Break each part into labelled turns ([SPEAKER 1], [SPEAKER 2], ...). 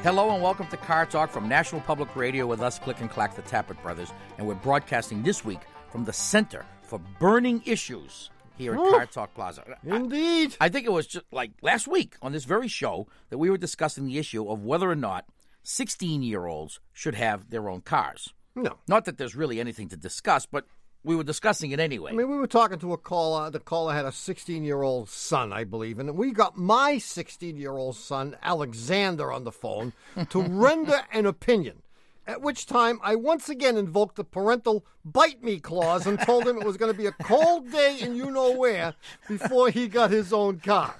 [SPEAKER 1] Hello and welcome to Car Talk from National Public Radio with us, Click and Clack, the Tappet Brothers. And we're broadcasting this week from the Center for Burning Issues here at Car Talk Plaza.
[SPEAKER 2] Indeed.
[SPEAKER 1] I think it was just like last week on this very show that we were discussing the issue of whether or not 16-year-olds should have their own cars.
[SPEAKER 2] No.
[SPEAKER 1] Not that there's really anything to discuss, but we were discussing it anyway.
[SPEAKER 2] I mean, we were talking to a caller. The caller had a 16-year-old son, I believe, and we got my 16-year-old son, Alexander, on the phone to render an opinion, at which time I once again invoked the parental bite me clause and told him it was going to be a cold day in you-know-where before he got his own car.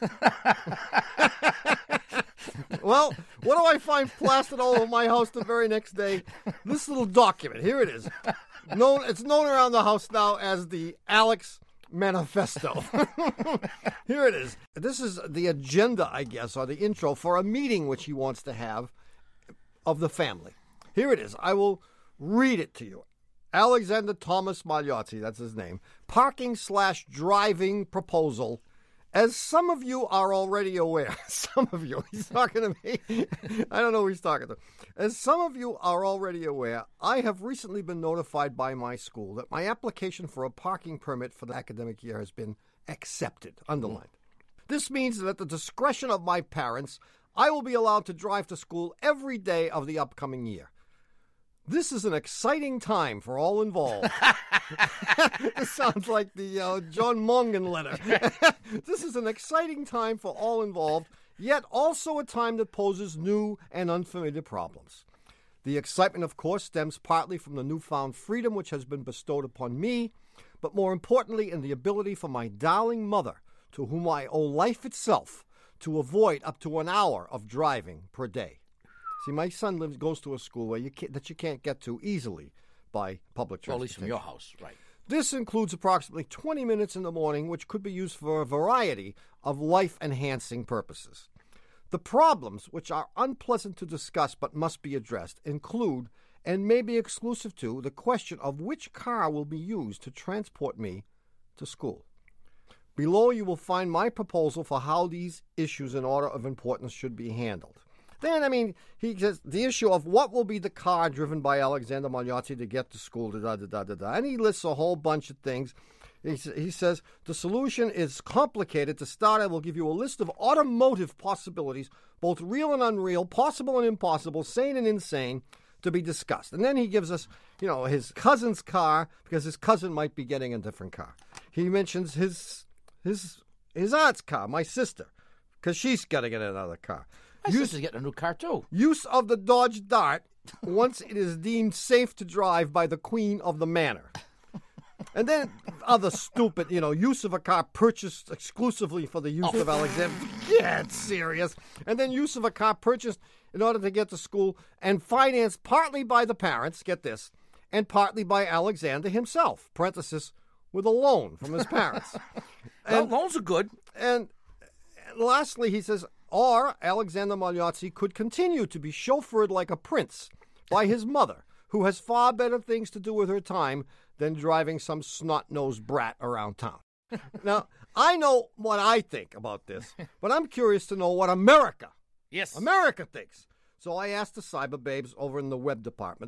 [SPEAKER 2] Well, what do I find plastered all over my house the very next day? This little document. Here it is. It's known around the house now as the Alex Manifesto. Here it is. This is the agenda, I guess, or the intro for a meeting which he wants to have of the family. Here it is. I will read it to you. Alexander Thomas Magliotti, that's his name. Parking/driving proposal. As some of you are already aware, some of you, he's talking to me. I don't know who he's talking to. As some of you are already aware, I have recently been notified by my school that my application for a parking permit for the academic year has been accepted, underlined. This means that at the discretion of my parents, I will be allowed to drive to school every day of the upcoming year. This is an exciting time for all involved. This sounds like the John Mongan letter. This is an exciting time for all involved, yet also a time that poses new and unfamiliar problems. The excitement, of course, stems partly from the newfound freedom which has been bestowed upon me, but more importantly in the ability for my darling mother, to whom I owe life itself, to avoid up to an hour of driving per day. See, my son goes to a school where you can't get to easily by public transportation.
[SPEAKER 1] Well, at least from your house, right.
[SPEAKER 2] This includes approximately 20 minutes in the morning, which could be used for a variety of life-enhancing purposes. The problems, which are unpleasant to discuss but must be addressed, include, and may be exclusive to, the question of which car will be used to transport me to school. Below you will find my proposal for how these issues in order of importance should be handled. Then, he says the issue of what will be the car driven by Alexander Magliotti to get to school, and he lists a whole bunch of things. He says the solution is complicated. To start, I will give you a list of automotive possibilities, both real and unreal, possible and impossible, sane and insane, to be discussed. And then he gives us, his cousin's car, because his cousin might be getting a different car. He mentions his aunt's car, my sister, because she's got to get another car.
[SPEAKER 1] My sister's getting a new car, too.
[SPEAKER 2] Use of the Dodge Dart once it is deemed safe to drive by the Queen of the Manor. And then other stupid, use of a car purchased exclusively for the use of Alexander. Yeah, it's serious. And then use of a car purchased in order to get to school and financed partly by the parents, get this, and partly by Alexander himself, parenthesis, with a loan from his parents.
[SPEAKER 1] Well, loans are good.
[SPEAKER 2] And lastly, he says, or Alexander Magliotti could continue to be chauffeured like a prince by his mother, who has far better things to do with her time than driving some snot-nosed brat around town. Now, I know what I think about this, but I'm curious to know what America thinks. So I asked the cyber babes over in the web department,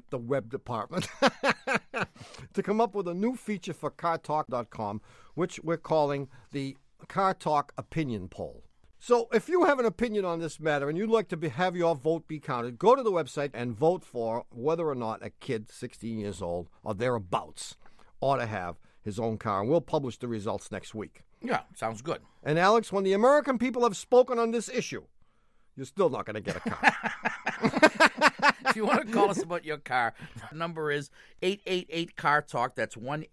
[SPEAKER 2] to come up with a new feature for CarTalk.com, which we're calling the Car Talk Opinion Poll. So if you have an opinion on this matter and you'd like to have your vote be counted, go to the website and vote for whether or not a kid 16 years old or thereabouts ought to have his own car. And we'll publish the results next week.
[SPEAKER 1] Yeah, sounds good.
[SPEAKER 2] And Alex, when the American people have spoken on this issue, you're still not going to get a car.
[SPEAKER 1] If you want to call us about your car, the number is 888-CAR-TALK. That's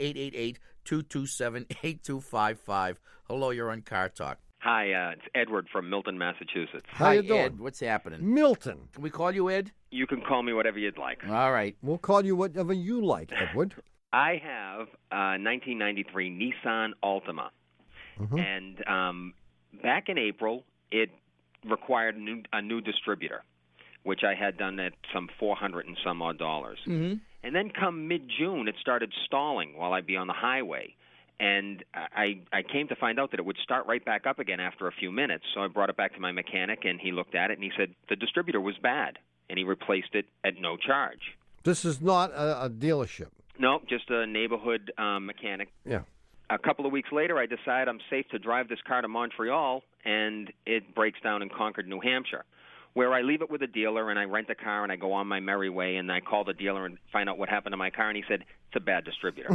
[SPEAKER 1] 1-888-227-8255. Hello, you're on Car Talk.
[SPEAKER 3] Hi, it's Edward from Milton, Massachusetts.
[SPEAKER 2] How you doing?
[SPEAKER 1] Ed. What's happening?
[SPEAKER 2] Milton.
[SPEAKER 1] Can we call you Ed?
[SPEAKER 3] You can call me whatever you'd like.
[SPEAKER 1] All right.
[SPEAKER 2] We'll call you whatever you like, Edward.
[SPEAKER 3] I have a 1993 Nissan Altima.
[SPEAKER 2] Mm-hmm.
[SPEAKER 3] And back in April, it required a new distributor, which I had done at some $400 and some odd dollars.
[SPEAKER 1] Mm-hmm.
[SPEAKER 3] And then come mid-June, it started stalling while I'd be on the highway. And I came to find out that it would start right back up again after a few minutes. So I brought it back to my mechanic, and he looked at it, and he said the distributor was bad. and he replaced it at no charge.
[SPEAKER 2] This is not a dealership.
[SPEAKER 3] No, just a neighborhood mechanic.
[SPEAKER 2] Yeah.
[SPEAKER 3] A couple of weeks later, I decide I'm safe to drive this car to Montreal, and it breaks down in Concord, New Hampshire, where I leave it with a dealer, and I rent a car, and I go on my merry way, and I call the dealer and find out what happened to my car, and he said, it's a bad distributor.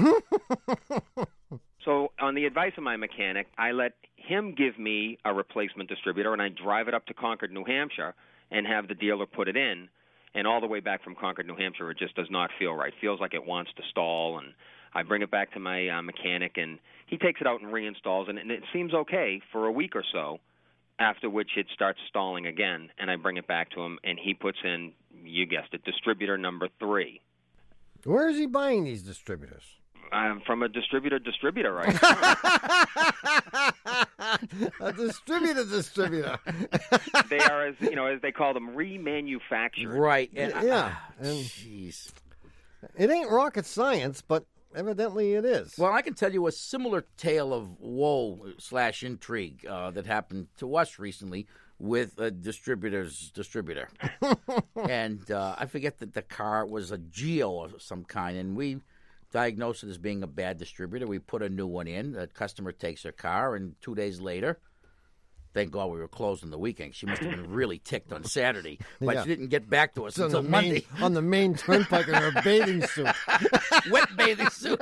[SPEAKER 3] So on the advice of my mechanic, I let him give me a replacement distributor, and I drive it up to Concord, New Hampshire, and have the dealer put it in. And all the way back from Concord, New Hampshire, it just does not feel right. Feels like it wants to stall, and I bring it back to my mechanic, and he takes it out and reinstalls, and it seems okay for a week or so, after which it starts stalling again, and I bring it back to him, and he puts in, you guessed it, distributor number 3.
[SPEAKER 2] Where is he buying these distributors?
[SPEAKER 3] From a distributor, right?
[SPEAKER 2] A distributor.
[SPEAKER 3] They are, as they call them, remanufactured.
[SPEAKER 1] Right.
[SPEAKER 2] Yeah. And
[SPEAKER 1] Jeez.
[SPEAKER 2] it ain't rocket science, but evidently it is.
[SPEAKER 1] Well, I can tell you a similar tale of woe / intrigue that happened to us recently with a distributor's distributor. And I forget that the car was a Geo of some kind, and we diagnosed it as being a bad distributor. We put a new one in. The customer takes her car, and 2 days later, thank God we were closed on the weekend. She must have been really ticked on Saturday, but
[SPEAKER 2] Yeah.
[SPEAKER 1] she didn't get back to us until Monday.
[SPEAKER 2] On the main turnpike in her bathing suit.
[SPEAKER 1] Wet bathing suit.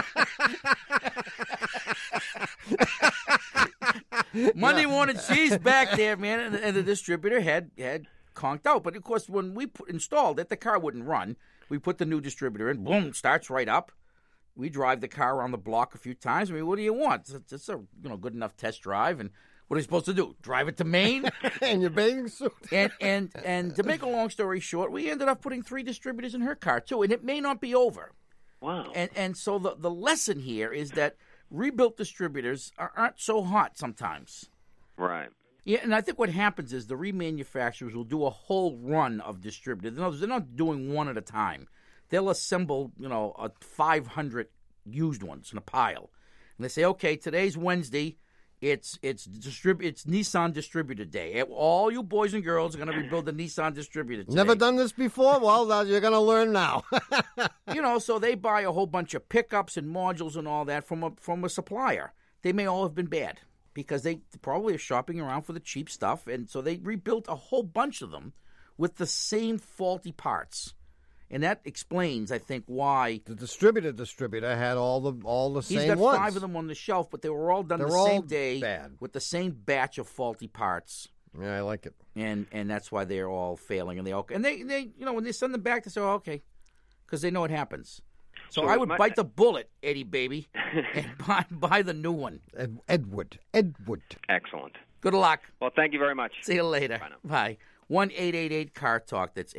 [SPEAKER 1] Monday morning, she's back there, man, and the distributor had conked out. But, of course, when we installed it, the car wouldn't run. We put the new distributor in. Boom, starts right up. We drive the car around the block a few times. I mean, what do you want? It's a good enough test drive. And what are you supposed to do? Drive it to Maine?
[SPEAKER 2] In your bathing suit.
[SPEAKER 1] And to make a long story short, we ended up putting 3 distributors in her car, too. And it may not be over.
[SPEAKER 3] Wow.
[SPEAKER 1] And so the lesson here is that rebuilt distributors aren't so hot sometimes.
[SPEAKER 3] Right.
[SPEAKER 1] Yeah, and I think what happens is the remanufacturers will do a whole run of distributors. In other words, they're not doing one at a time. They'll assemble, 500 used ones in a pile. And they say, okay, today's Wednesday. It's Nissan Distributor Day. All you boys and girls are going to rebuild the Nissan Distributor today.
[SPEAKER 2] Never done this before? Well, you're going to learn now.
[SPEAKER 1] So they buy a whole bunch of pickups and modules and all that from a supplier. They may all have been bad because they probably are shopping around for the cheap stuff, and so they rebuilt a whole bunch of them with the same faulty parts. And that explains, I think, why
[SPEAKER 2] The distributor had all the same
[SPEAKER 1] he's got
[SPEAKER 2] ones.
[SPEAKER 1] 5 of them on the shelf, but they were all done
[SPEAKER 2] They're
[SPEAKER 1] the
[SPEAKER 2] all
[SPEAKER 1] same day
[SPEAKER 2] bad.
[SPEAKER 1] with the same batch of faulty parts.
[SPEAKER 2] Yeah, I like it.
[SPEAKER 1] And that's why they're all failing, and they when they send them back, they say, "Oh, okay," because they know it happens. So I would bite the bullet, Eddie baby, and buy the new one.
[SPEAKER 2] Edward.
[SPEAKER 3] Excellent.
[SPEAKER 1] Good luck.
[SPEAKER 3] Well, thank you very much.
[SPEAKER 1] See you later.
[SPEAKER 3] Bye now.
[SPEAKER 1] Bye. 1-888-CAR-TALK. That's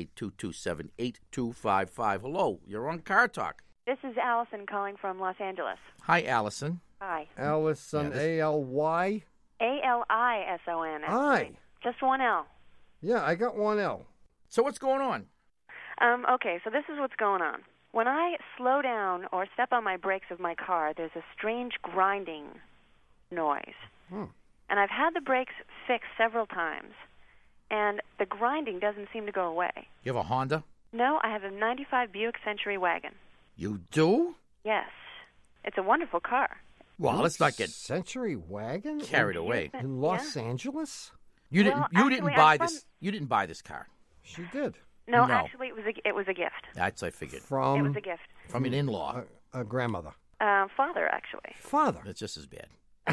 [SPEAKER 1] 888-227-8255. Hello, you're on Car Talk.
[SPEAKER 4] This is Allison calling from Los Angeles.
[SPEAKER 1] Hi, Allison.
[SPEAKER 4] Hi.
[SPEAKER 2] Allison, A-L-Y?
[SPEAKER 4] A-L-I-S-O-N.
[SPEAKER 2] Aye.
[SPEAKER 4] Just one L.
[SPEAKER 2] Yeah, I got one L.
[SPEAKER 1] So what's going on?
[SPEAKER 4] Okay, so this is what's going on. When I slow down or step on my brakes of my car, there's a strange grinding noise. And I've had the brakes fixed several times, and the grinding doesn't seem to go away.
[SPEAKER 1] You have a Honda?
[SPEAKER 4] No, I have a 95 Buick Century wagon.
[SPEAKER 1] You do?
[SPEAKER 4] Yes. It's a wonderful car.
[SPEAKER 1] Well, let's not get
[SPEAKER 2] Century wagon
[SPEAKER 1] carried away.
[SPEAKER 2] in Los Angeles.
[SPEAKER 1] You
[SPEAKER 4] Well,
[SPEAKER 1] didn't
[SPEAKER 4] actually,
[SPEAKER 1] buy
[SPEAKER 4] I'm from-
[SPEAKER 1] this. You didn't buy this car.
[SPEAKER 2] She did.
[SPEAKER 4] No,
[SPEAKER 1] No.
[SPEAKER 4] actually, it was a gift.
[SPEAKER 1] That's I figured.
[SPEAKER 4] It
[SPEAKER 2] From
[SPEAKER 4] was a gift.
[SPEAKER 1] From an in-law.
[SPEAKER 2] a grandmother.
[SPEAKER 4] Father, actually.
[SPEAKER 2] Father.
[SPEAKER 1] That's just as bad.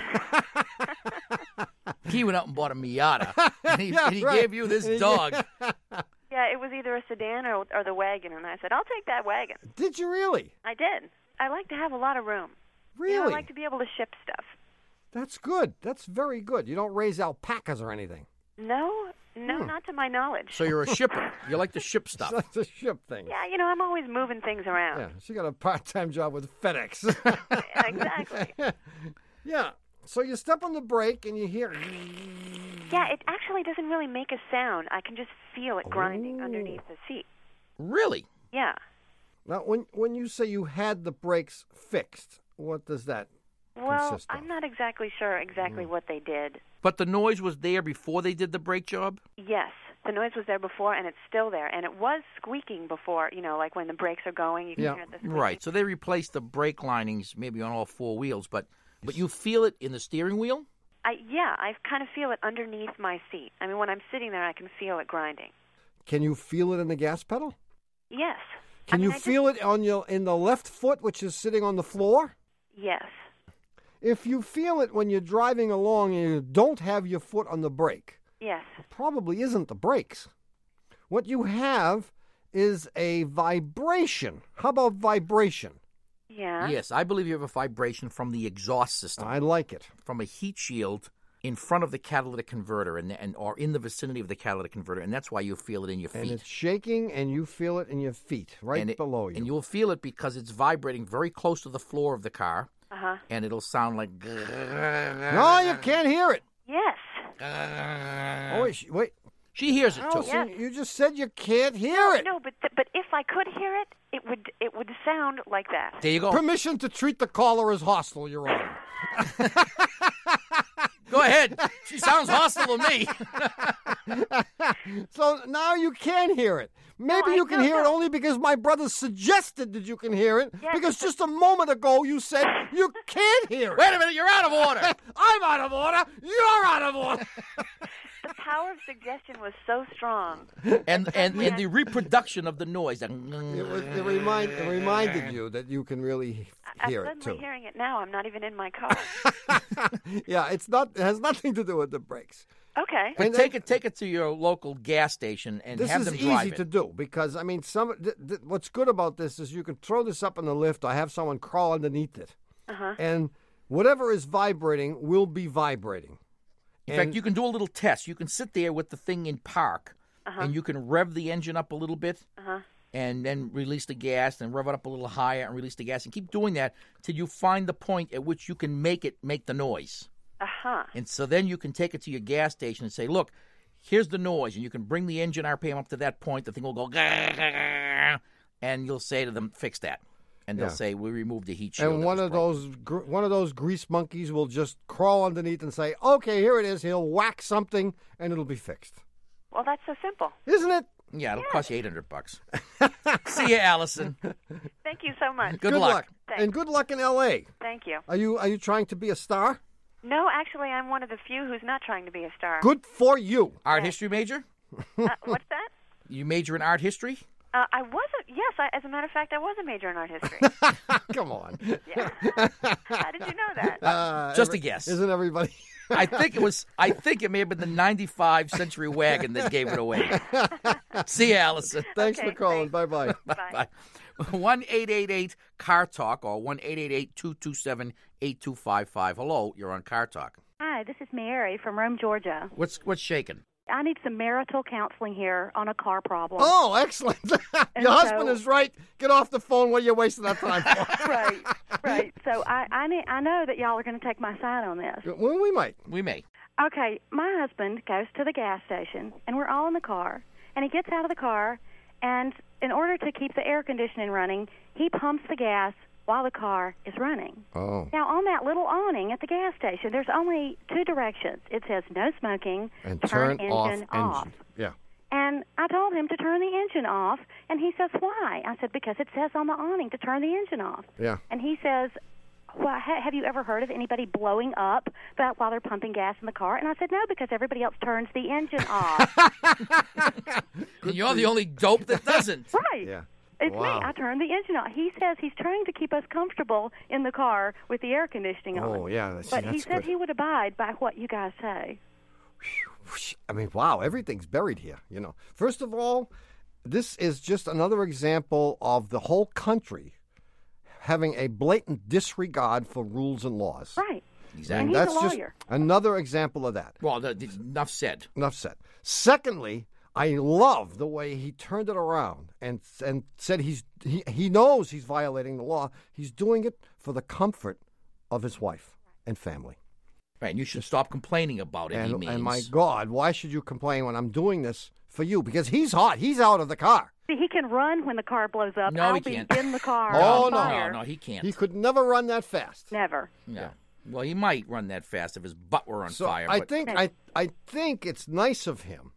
[SPEAKER 1] He went out and bought a Miata, and he
[SPEAKER 2] right.
[SPEAKER 1] gave you this dog.
[SPEAKER 4] Yeah, it was either a sedan or the wagon, and I said, I'll take that wagon.
[SPEAKER 2] Did you really?
[SPEAKER 4] I did. I like to have a lot of room.
[SPEAKER 2] Really?
[SPEAKER 4] You know, I like to be able to ship stuff.
[SPEAKER 2] That's good. That's very good. You don't raise alpacas or anything.
[SPEAKER 4] No, not to my knowledge.
[SPEAKER 1] So you're a shipper. You like to ship stuff.
[SPEAKER 2] That's a ship thing.
[SPEAKER 4] Yeah, I'm always moving things around.
[SPEAKER 2] Yeah, she got a part-time job with FedEx.
[SPEAKER 4] Exactly.
[SPEAKER 2] Yeah. So you step on the brake and you hear...
[SPEAKER 4] Yeah, it actually doesn't really make a sound. I can just feel it grinding underneath the seat.
[SPEAKER 1] Really?
[SPEAKER 4] Yeah.
[SPEAKER 2] Now, when you say you had the brakes fixed, what does that
[SPEAKER 4] Well,
[SPEAKER 2] consist of?
[SPEAKER 4] I'm not exactly sure what they did.
[SPEAKER 1] But the noise was there before they did the brake job?
[SPEAKER 4] Yes, The noise was there before, and it's still there. And it was squeaking before, like when the brakes are going, you can hear the squeaking.
[SPEAKER 1] Right. So they replaced the brake linings maybe on all four wheels, but you feel it in the steering wheel?
[SPEAKER 4] I kind of feel it underneath my seat. I mean, when I'm sitting there, I can feel it grinding.
[SPEAKER 2] Can you feel it in the gas pedal?
[SPEAKER 4] Yes.
[SPEAKER 2] Can you feel it in the left foot, which is sitting on the floor?
[SPEAKER 4] Yes.
[SPEAKER 2] If you feel it when you're driving along and you don't have your foot on the brake,
[SPEAKER 4] yes,
[SPEAKER 2] it probably isn't the brakes. What you have is a vibration. How about vibration?
[SPEAKER 4] Yeah.
[SPEAKER 1] Yes, I believe you have a vibration from the exhaust system.
[SPEAKER 2] I like it.
[SPEAKER 1] From a heat shield in front of the catalytic converter or in the vicinity of the catalytic converter, and that's why you feel it in your feet.
[SPEAKER 2] And it's shaking, and you feel it in your feet, below you.
[SPEAKER 1] And you'll feel it because it's vibrating very close to the floor of the car, and it'll sound like...
[SPEAKER 2] No, you can't hear it.
[SPEAKER 4] Yes.
[SPEAKER 2] Oh, wait.
[SPEAKER 1] She hears it, too.
[SPEAKER 2] Allison, you just said you can't hear it.
[SPEAKER 4] No, but if I could hear it, it would sound like that.
[SPEAKER 1] There you go.
[SPEAKER 2] Permission to treat the caller as hostile, Your Honor.
[SPEAKER 1] Go ahead. She sounds hostile to me.
[SPEAKER 2] So now you can hear it. Maybe you can hear it only because my brother suggested that you can hear it.
[SPEAKER 4] Yes,
[SPEAKER 2] because just a moment ago you said you can't hear it.
[SPEAKER 1] Wait a minute, you're out of order.
[SPEAKER 2] I'm out of order. You're out of order.
[SPEAKER 4] The power of suggestion was so strong.
[SPEAKER 1] And the reproduction of the noise.
[SPEAKER 2] It reminded you that you can really hear it,
[SPEAKER 4] I'm
[SPEAKER 2] too.
[SPEAKER 4] suddenly hearing it now. I'm not even in my car.
[SPEAKER 2] Yeah, it has nothing to do with the brakes.
[SPEAKER 4] Okay.
[SPEAKER 1] But take it to your local gas station and have them drive it.
[SPEAKER 2] This is easy to do because, I mean, what's good about this is you can throw this up in the lift. I have someone crawl underneath it. And whatever is vibrating will be vibrating.
[SPEAKER 1] In fact, you can do a little test. You can sit there with the thing in park, and you can rev the engine up a little bit, and then release the gas, and rev it up a little higher and release the gas, and keep doing that till you find the point at which you can make the noise. And so then you can take it to your gas station and say, look, here's the noise, and you can bring the engine RPM up to that point. The thing will go, and you'll say to them, fix that. And they'll say, we removed the heat shield.
[SPEAKER 2] And one of those grease monkeys will just crawl underneath and say, okay, here it is. He'll whack something, and it'll be fixed.
[SPEAKER 4] Well, that's so simple.
[SPEAKER 2] Isn't it?
[SPEAKER 1] Yeah, it'll cost you $800. See you, Allison.
[SPEAKER 4] Thank you so much.
[SPEAKER 1] Good luck.
[SPEAKER 2] And good luck in L.A.
[SPEAKER 4] Thank you.
[SPEAKER 2] Are you trying to be a star?
[SPEAKER 4] No, actually, I'm one of the few who's not trying to be a star.
[SPEAKER 2] Good for you.
[SPEAKER 1] Art history major?
[SPEAKER 4] What's that?
[SPEAKER 1] You major in art history?
[SPEAKER 4] I wasn't. Yes, as a matter of fact, I was a major in art history.
[SPEAKER 2] Come on.
[SPEAKER 4] Yeah. How did you know that?
[SPEAKER 1] Just a guess.
[SPEAKER 2] Isn't everybody?
[SPEAKER 1] I think it may have been the 95 Century Wagon that gave it away. See you, Allison.
[SPEAKER 2] Thanks for calling.
[SPEAKER 4] Thanks.
[SPEAKER 2] Bye-bye.
[SPEAKER 4] Bye.
[SPEAKER 1] 1-888-CAR-TALK or 1-888-227-8255. Hello, you're on Car Talk.
[SPEAKER 5] Hi, this is Mary from Rome, Georgia.
[SPEAKER 1] What's shaking?
[SPEAKER 5] I need some marital counseling here on a car problem.
[SPEAKER 2] Oh, excellent. Your husband is right. Get off the phone. What are you wasting that time for?
[SPEAKER 5] Right. So I know that y'all are going to take my side on this.
[SPEAKER 2] Well, we might.
[SPEAKER 1] We may.
[SPEAKER 5] Okay, my husband goes to the gas station, and we're all in the car, and he gets out of the car, and in order to keep the air conditioning running, he pumps the gas while the car is running.
[SPEAKER 2] Oh.
[SPEAKER 5] Now, on that little awning at the gas station, there's only two directions. It says no smoking,
[SPEAKER 2] And
[SPEAKER 5] turn
[SPEAKER 2] off
[SPEAKER 5] engine off.
[SPEAKER 2] engine. Yeah.
[SPEAKER 5] And I told him to turn the engine off, and he says, why? I said, because it says on the awning to turn the engine off.
[SPEAKER 2] Yeah.
[SPEAKER 5] And he says, well, have you ever heard of anybody blowing up while they're pumping gas in the car? And I said, no, because everybody else turns the engine off.
[SPEAKER 1] And you're the only dope that doesn't.
[SPEAKER 5] Right.
[SPEAKER 2] Yeah.
[SPEAKER 5] It's
[SPEAKER 2] Wow.
[SPEAKER 5] me. I turned the engine on. He says he's trying to keep us comfortable in the car with the air conditioning on.
[SPEAKER 2] Oh, yeah.
[SPEAKER 5] But he
[SPEAKER 2] that's
[SPEAKER 5] said
[SPEAKER 2] good.
[SPEAKER 5] he would abide by what you guys say.
[SPEAKER 2] I mean, wow, everything's buried here, you know. First of all, this is just another example of the whole country having a blatant disregard for rules and laws.
[SPEAKER 5] Right.
[SPEAKER 1] Exactly.
[SPEAKER 5] And he's
[SPEAKER 2] That's
[SPEAKER 5] a
[SPEAKER 2] just
[SPEAKER 5] lawyer.
[SPEAKER 2] another example of that.
[SPEAKER 1] Well, enough said.
[SPEAKER 2] Enough said. Secondly, I love the way he turned it around and said he knows he's violating the law. He's doing it for the comfort of his wife and family.
[SPEAKER 1] Right, and you should stop complaining about it, he means.
[SPEAKER 2] And my God, why should you complain when I'm doing this for you? Because he's hot. He's out of the car.
[SPEAKER 5] See, he can run when the car blows up.
[SPEAKER 1] No,
[SPEAKER 5] I'll
[SPEAKER 1] he
[SPEAKER 5] be
[SPEAKER 1] can't.
[SPEAKER 5] in the car.
[SPEAKER 2] Oh,
[SPEAKER 5] on
[SPEAKER 2] no.
[SPEAKER 5] fire.
[SPEAKER 1] No, he can't.
[SPEAKER 2] He could never run that fast.
[SPEAKER 5] Never.
[SPEAKER 1] No. Well, he might run that fast if his butt were on fire.
[SPEAKER 2] I
[SPEAKER 1] but
[SPEAKER 2] think it's nice of him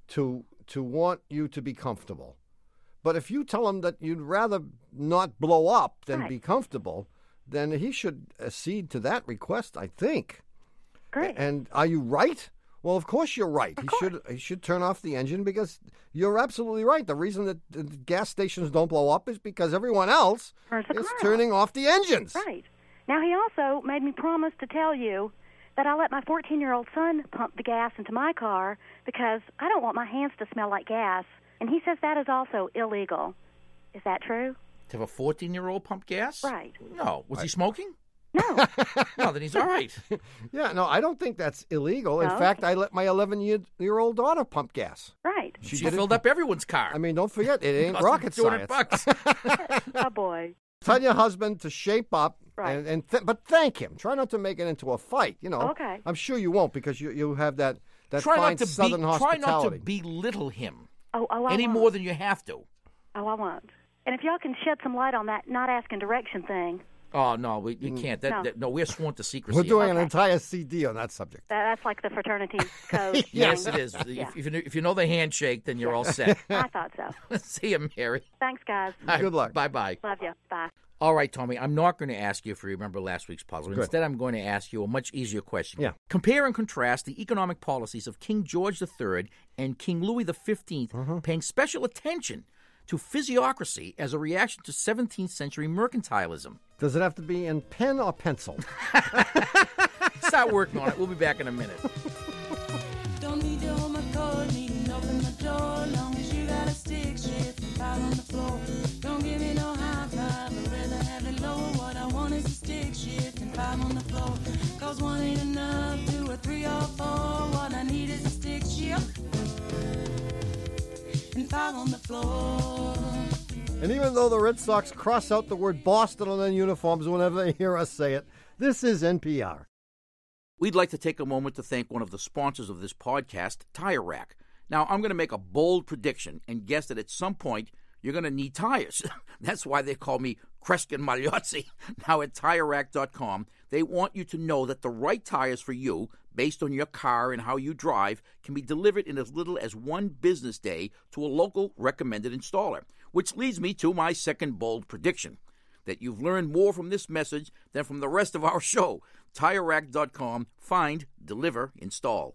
[SPEAKER 2] to want you to be comfortable. But if you tell him that you'd rather not blow up than
[SPEAKER 5] Right.
[SPEAKER 2] be comfortable, then he should accede to that request, I think.
[SPEAKER 5] Great.
[SPEAKER 2] And are you right? Well, of course you're right. He should turn off the engine because you're absolutely right. The reason that the gas stations don't blow up is because everyone else
[SPEAKER 5] Turns the
[SPEAKER 2] is
[SPEAKER 5] car off.
[SPEAKER 2] turning off the engines.
[SPEAKER 5] Right. Now, he also made me promise to tell you that I let my 14-year-old son pump the gas into my car because I don't want my hands to smell like gas. And he says that is also illegal. Is that true?
[SPEAKER 1] To have a 14-year-old pump gas?
[SPEAKER 5] Right.
[SPEAKER 1] No. Was he smoking?
[SPEAKER 5] No.
[SPEAKER 1] No, then he's all right.
[SPEAKER 2] Yeah, no, I don't think that's illegal. In
[SPEAKER 5] No?
[SPEAKER 2] fact, I let my 11-year-old daughter pump gas.
[SPEAKER 5] Right.
[SPEAKER 1] She
[SPEAKER 2] did it-
[SPEAKER 1] filled up everyone's car.
[SPEAKER 2] I mean, don't forget, it ain't
[SPEAKER 1] Cost him
[SPEAKER 2] rocket science.
[SPEAKER 1] $200.
[SPEAKER 5] Oh, boy.
[SPEAKER 2] Tell your husband to shape up,
[SPEAKER 5] Right.
[SPEAKER 2] but thank him. Try not to make it into a fight. You know.
[SPEAKER 5] Okay.
[SPEAKER 2] I'm sure you won't because you have that
[SPEAKER 1] Try
[SPEAKER 2] fine
[SPEAKER 1] not to
[SPEAKER 2] Southern
[SPEAKER 1] try
[SPEAKER 2] hospitality.
[SPEAKER 1] not to belittle him
[SPEAKER 5] Oh, I
[SPEAKER 1] any
[SPEAKER 5] won't.
[SPEAKER 1] more than you have to.
[SPEAKER 5] Oh, I won't. And if y'all can shed some light on that not asking direction thing,
[SPEAKER 1] Oh no, we can't.
[SPEAKER 5] No.
[SPEAKER 1] No, we're sworn to secrecy.
[SPEAKER 2] We're doing an
[SPEAKER 5] Okay.
[SPEAKER 2] entire CD on that subject.
[SPEAKER 5] that's like the fraternity code.
[SPEAKER 1] Yes,
[SPEAKER 5] thing.
[SPEAKER 1] it is.
[SPEAKER 5] Yeah.
[SPEAKER 1] If you know the handshake, then you're all set.
[SPEAKER 5] I thought so.
[SPEAKER 1] See you, Mary.
[SPEAKER 5] Thanks, guys.
[SPEAKER 2] Good luck.
[SPEAKER 1] Bye-bye.
[SPEAKER 5] Love you. Bye.
[SPEAKER 1] All right, Tommy, I'm not going to ask you if you remember last week's puzzle.
[SPEAKER 2] Good.
[SPEAKER 1] Instead, I'm going to ask you a much easier question.
[SPEAKER 2] Yeah.
[SPEAKER 1] Compare and contrast the economic policies of King George III and King Louis XV, paying special attention to physiocracy as a reaction to 17th century mercantilism.
[SPEAKER 2] Does it have to be in pen or pencil?
[SPEAKER 1] Start working on it. We'll be back in a minute.
[SPEAKER 6] Don't need to hold my coat, need to open the door. Long as you got a stick shift and pile on the floor. Don't give me no high five, I'd rather have it low. What I want is a stick shift and pile on the floor. Cause one ain't enough, two or three or four. What I need is a stick shift and pile on the floor.
[SPEAKER 2] And even though the Red Sox cross out the word Boston on their uniforms whenever they hear us say it, this is NPR.
[SPEAKER 1] We'd like to take a moment to thank one of the sponsors of this podcast, Tire Rack. Now, I'm going to make a bold prediction and guess that at some point you're going to need tires. That's why they call me Kreskin Mariozzi. Now, at TireRack.com, they want you to know that the right tires for you, based on your car and how you drive, can be delivered in as little as one business day to a local recommended installer. Which leads me to my second bold prediction, that you've learned more from this message than from the rest of our show. TireRack.com. Find, deliver, install.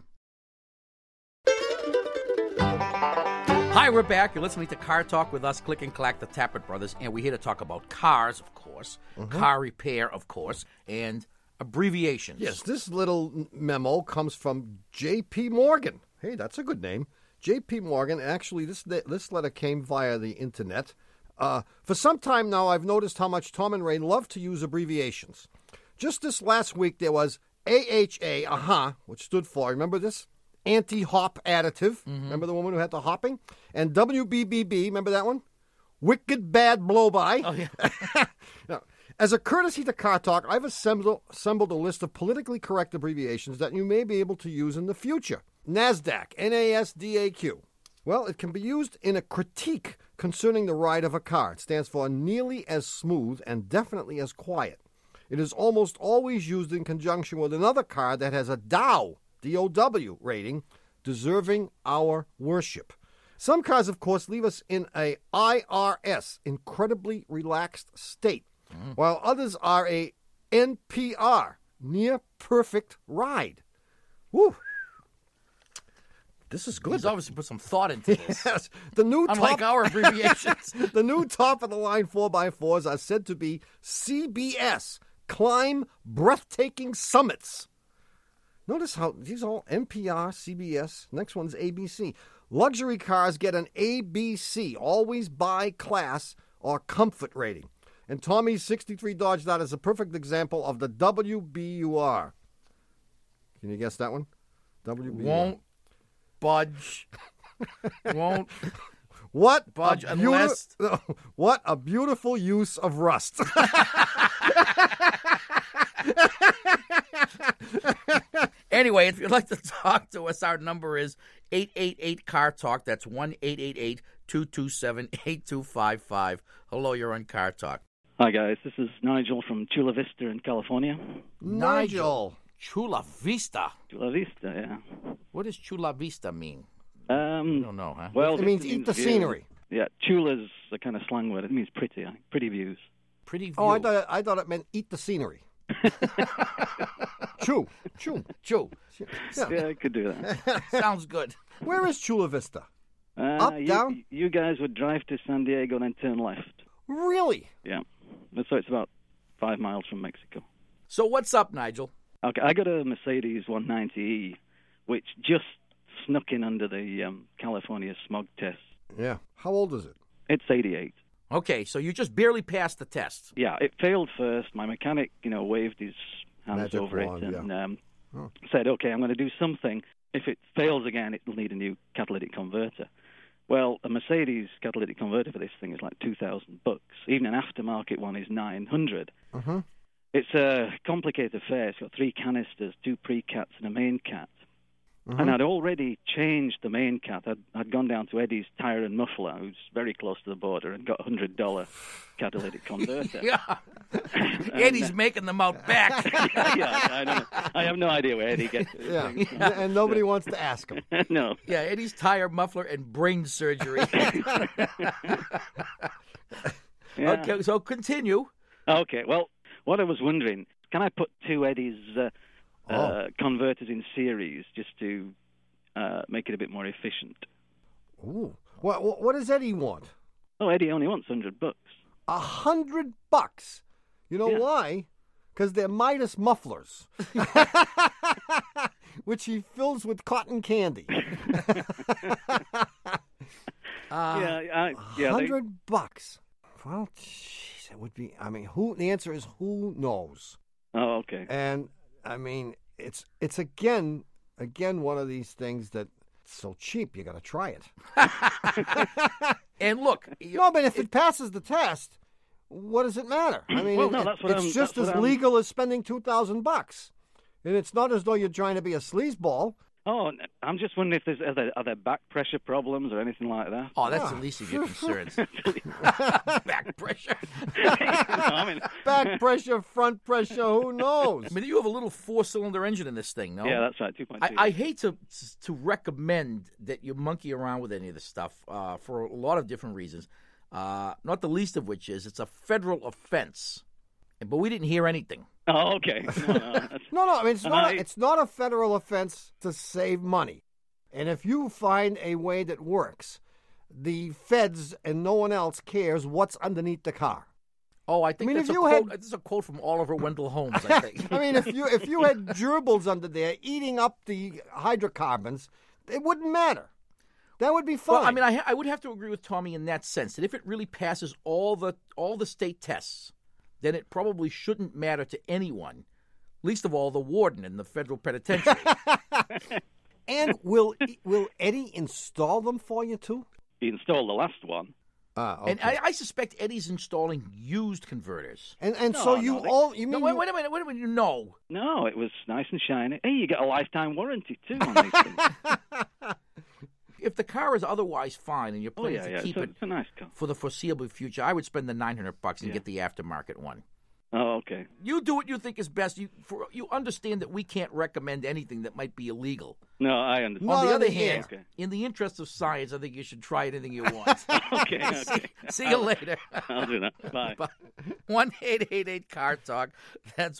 [SPEAKER 1] Hi, we're back. You're listening to Car Talk with us, Click and Clack, the Tappert Brothers, and we're here to talk about cars, of course, car repair, of course, and abbreviations.
[SPEAKER 2] Yes, this little memo comes from J.P. Morgan. Hey, that's a good name. J.P. Morgan. Actually, this letter came via the internet. For some time now, I've noticed how much Tom and Ray love to use abbreviations. Just this last week, there was AHA, which stood for, remember this? Anti-hop additive. Remember the woman who had the hopping? And WBBB, remember that one? Wicked bad blow-by.
[SPEAKER 1] Oh, yeah.
[SPEAKER 2] Now, as a courtesy to Car Talk, I've assembled a list of politically correct abbreviations that you may be able to use in the future. NASDAQ, NASDAQ. Well, it can be used in a critique concerning the ride of a car. It stands for nearly as smooth and definitely as quiet. It is almost always used in conjunction with another car that has a Dow, D-O-W rating, deserving our worship. Some cars, of course, leave us in a IRS, incredibly relaxed state, while others are a NPR, near perfect ride. Woo! This is good.
[SPEAKER 1] He's obviously put some thought into this.
[SPEAKER 2] Yes, the new
[SPEAKER 1] Unlike
[SPEAKER 2] top,
[SPEAKER 1] our abbreviations.
[SPEAKER 2] the new top-of-the-line 4x4s are said to be CBS, Climb Breathtaking Summits. Notice how these are all NPR, CBS. Next one's ABC. Luxury cars get an ABC, always by class or comfort rating. And Tommy's 63 Dodge Dart is a perfect example of the WBUR. Can you guess that one? WBUR.
[SPEAKER 1] Won't budge. Won't
[SPEAKER 2] What
[SPEAKER 1] budge
[SPEAKER 2] a
[SPEAKER 1] unless...
[SPEAKER 2] what a beautiful use of rust.
[SPEAKER 1] Anyway, if you'd like to talk to us, our number is 888-CAR-TALK. That's 1-888-227-8255. Hello, you're on Car Talk.
[SPEAKER 7] Hi, guys. This is Nigel from Chula Vista in California.
[SPEAKER 2] Nigel.
[SPEAKER 1] Chula Vista.
[SPEAKER 7] Chula Vista, yeah.
[SPEAKER 1] What does Chula Vista mean? You don't know, huh?
[SPEAKER 7] Well,
[SPEAKER 2] It means eat the
[SPEAKER 7] view.
[SPEAKER 2] scenery.
[SPEAKER 7] Yeah, chula's a kind of slang word. It means pretty, I think. Pretty views.
[SPEAKER 1] Pretty view.
[SPEAKER 2] Oh, I thought it meant eat the scenery. Chew.
[SPEAKER 1] Chew.
[SPEAKER 7] Yeah, I could do that.
[SPEAKER 1] Sounds good.
[SPEAKER 2] Where is Chula Vista? Up, down?
[SPEAKER 7] You guys would drive to San Diego and then turn left.
[SPEAKER 2] Really?
[SPEAKER 7] Yeah. So it's about 5 miles from Mexico.
[SPEAKER 1] So what's up, Nigel?
[SPEAKER 7] Okay, I got a Mercedes 190E, which just snuck in under the California smog test.
[SPEAKER 2] Yeah. How old is it?
[SPEAKER 7] It's 88.
[SPEAKER 1] Okay, so you just barely passed the test.
[SPEAKER 7] Yeah, it failed first. My mechanic, waved his hands
[SPEAKER 2] Magic
[SPEAKER 7] over
[SPEAKER 2] wand,
[SPEAKER 7] it and
[SPEAKER 2] yeah.
[SPEAKER 7] said, okay, I'm going to do something. If it fails again, it'll need a new catalytic converter. Well, a Mercedes catalytic converter for this thing is like $2,000. Even an aftermarket one is $900.
[SPEAKER 2] Uh-huh.
[SPEAKER 7] It's a complicated affair. It's got 3 canisters, 2 pre-cats, and a main cat. And I'd already changed the main cat. I'd gone down to Eddie's Tire and Muffler, who's very close to the border, and got a $100 catalytic converter.
[SPEAKER 1] Yeah. Eddie's making them out back.
[SPEAKER 7] Yeah, I don't know. I have no idea where Eddie gets it.
[SPEAKER 2] Yeah. And nobody wants to ask him.
[SPEAKER 7] No.
[SPEAKER 1] Yeah, Eddie's tire, muffler, and brain surgery.
[SPEAKER 7] Yeah.
[SPEAKER 1] Okay, so continue.
[SPEAKER 7] Okay, well, what I was wondering, can I put 2 Eddie's converters in series just to make it a bit more efficient?
[SPEAKER 2] Ooh. What does Eddie want?
[SPEAKER 7] Oh, Eddie only wants $100.
[SPEAKER 2] $100. You know
[SPEAKER 7] Yeah.
[SPEAKER 2] why? Because they're Midas mufflers, which he fills with cotton candy.
[SPEAKER 7] Yeah,
[SPEAKER 2] $100. Well, jeez, it would be. I mean, the answer is who knows?
[SPEAKER 7] Oh, okay.
[SPEAKER 2] And I mean, it's again one of these things that it's so cheap you got to try it.
[SPEAKER 1] And look,
[SPEAKER 2] No, but if it passes the test, what does it matter? I mean,
[SPEAKER 7] Well, no, that's what
[SPEAKER 2] it's
[SPEAKER 7] I'm-
[SPEAKER 2] just
[SPEAKER 7] that's
[SPEAKER 2] as
[SPEAKER 7] what I'm-
[SPEAKER 2] legal as spending $2,000, and it's not as though you're trying to be a sleazeball.
[SPEAKER 7] Oh, I'm just wondering if are there back pressure problems or anything like that?
[SPEAKER 1] oh, that's
[SPEAKER 2] Yeah.
[SPEAKER 1] the least of your concerns. Back pressure.
[SPEAKER 7] I mean,
[SPEAKER 2] Back pressure, front pressure, who knows?
[SPEAKER 1] I mean, you have a little 4-cylinder engine in this thing, no?
[SPEAKER 7] yeah, that's right, 2.2.
[SPEAKER 1] I hate to recommend that you monkey around with any of this stuff for a lot of different reasons. Not the least of which is it's a federal offense, but we didn't hear anything.
[SPEAKER 7] Oh, okay. No, that's-
[SPEAKER 2] No. I mean,
[SPEAKER 7] I-
[SPEAKER 2] it's not a federal offense to save money, and if you find a way that works, the feds and no one else cares what's underneath the car.
[SPEAKER 1] Oh, I think
[SPEAKER 2] I mean,
[SPEAKER 1] that's
[SPEAKER 2] if
[SPEAKER 1] a
[SPEAKER 2] you
[SPEAKER 1] quote.
[SPEAKER 2] had-
[SPEAKER 1] This is a quote from Oliver Wendell Holmes, I think.
[SPEAKER 2] I mean, if you had gerbils under there eating up the hydrocarbons, it wouldn't matter. That would be fine.
[SPEAKER 1] Well, I mean, I would have to agree with Tommy in that sense that if it really passes all the state tests, then it probably shouldn't matter to anyone, least of all the warden in the federal penitentiary.
[SPEAKER 2] And will Eddie install them for you too?
[SPEAKER 7] He installed the last one.
[SPEAKER 2] Okay.
[SPEAKER 1] And I suspect Eddie's installing used converters.
[SPEAKER 2] and
[SPEAKER 7] No,
[SPEAKER 2] so
[SPEAKER 7] no,
[SPEAKER 2] you
[SPEAKER 7] they-
[SPEAKER 2] all you
[SPEAKER 1] No,
[SPEAKER 2] mean
[SPEAKER 1] wait a minute. No.
[SPEAKER 7] No, it was nice and shiny. Hey, you get a lifetime warranty, too, on these things.
[SPEAKER 1] If the car is otherwise fine and you're
[SPEAKER 7] Oh,
[SPEAKER 1] planning
[SPEAKER 7] yeah,
[SPEAKER 1] to
[SPEAKER 7] yeah.
[SPEAKER 1] keep
[SPEAKER 7] It's
[SPEAKER 1] it
[SPEAKER 7] a nice car.
[SPEAKER 1] for the foreseeable future, I would spend the $900 and
[SPEAKER 7] Yeah.
[SPEAKER 1] get the aftermarket one.
[SPEAKER 7] Oh, okay.
[SPEAKER 1] You do what you think is best. You understand that we can't recommend anything that might be illegal.
[SPEAKER 7] No, I understand.
[SPEAKER 2] Not
[SPEAKER 1] On the
[SPEAKER 2] on
[SPEAKER 1] other
[SPEAKER 2] the
[SPEAKER 1] hand,
[SPEAKER 7] air.
[SPEAKER 1] in the interest of science, I think you should try anything you want.
[SPEAKER 7] Okay.
[SPEAKER 1] See you later.
[SPEAKER 7] I'll do that. Bye.
[SPEAKER 1] 1-888-CAR-TALK. That's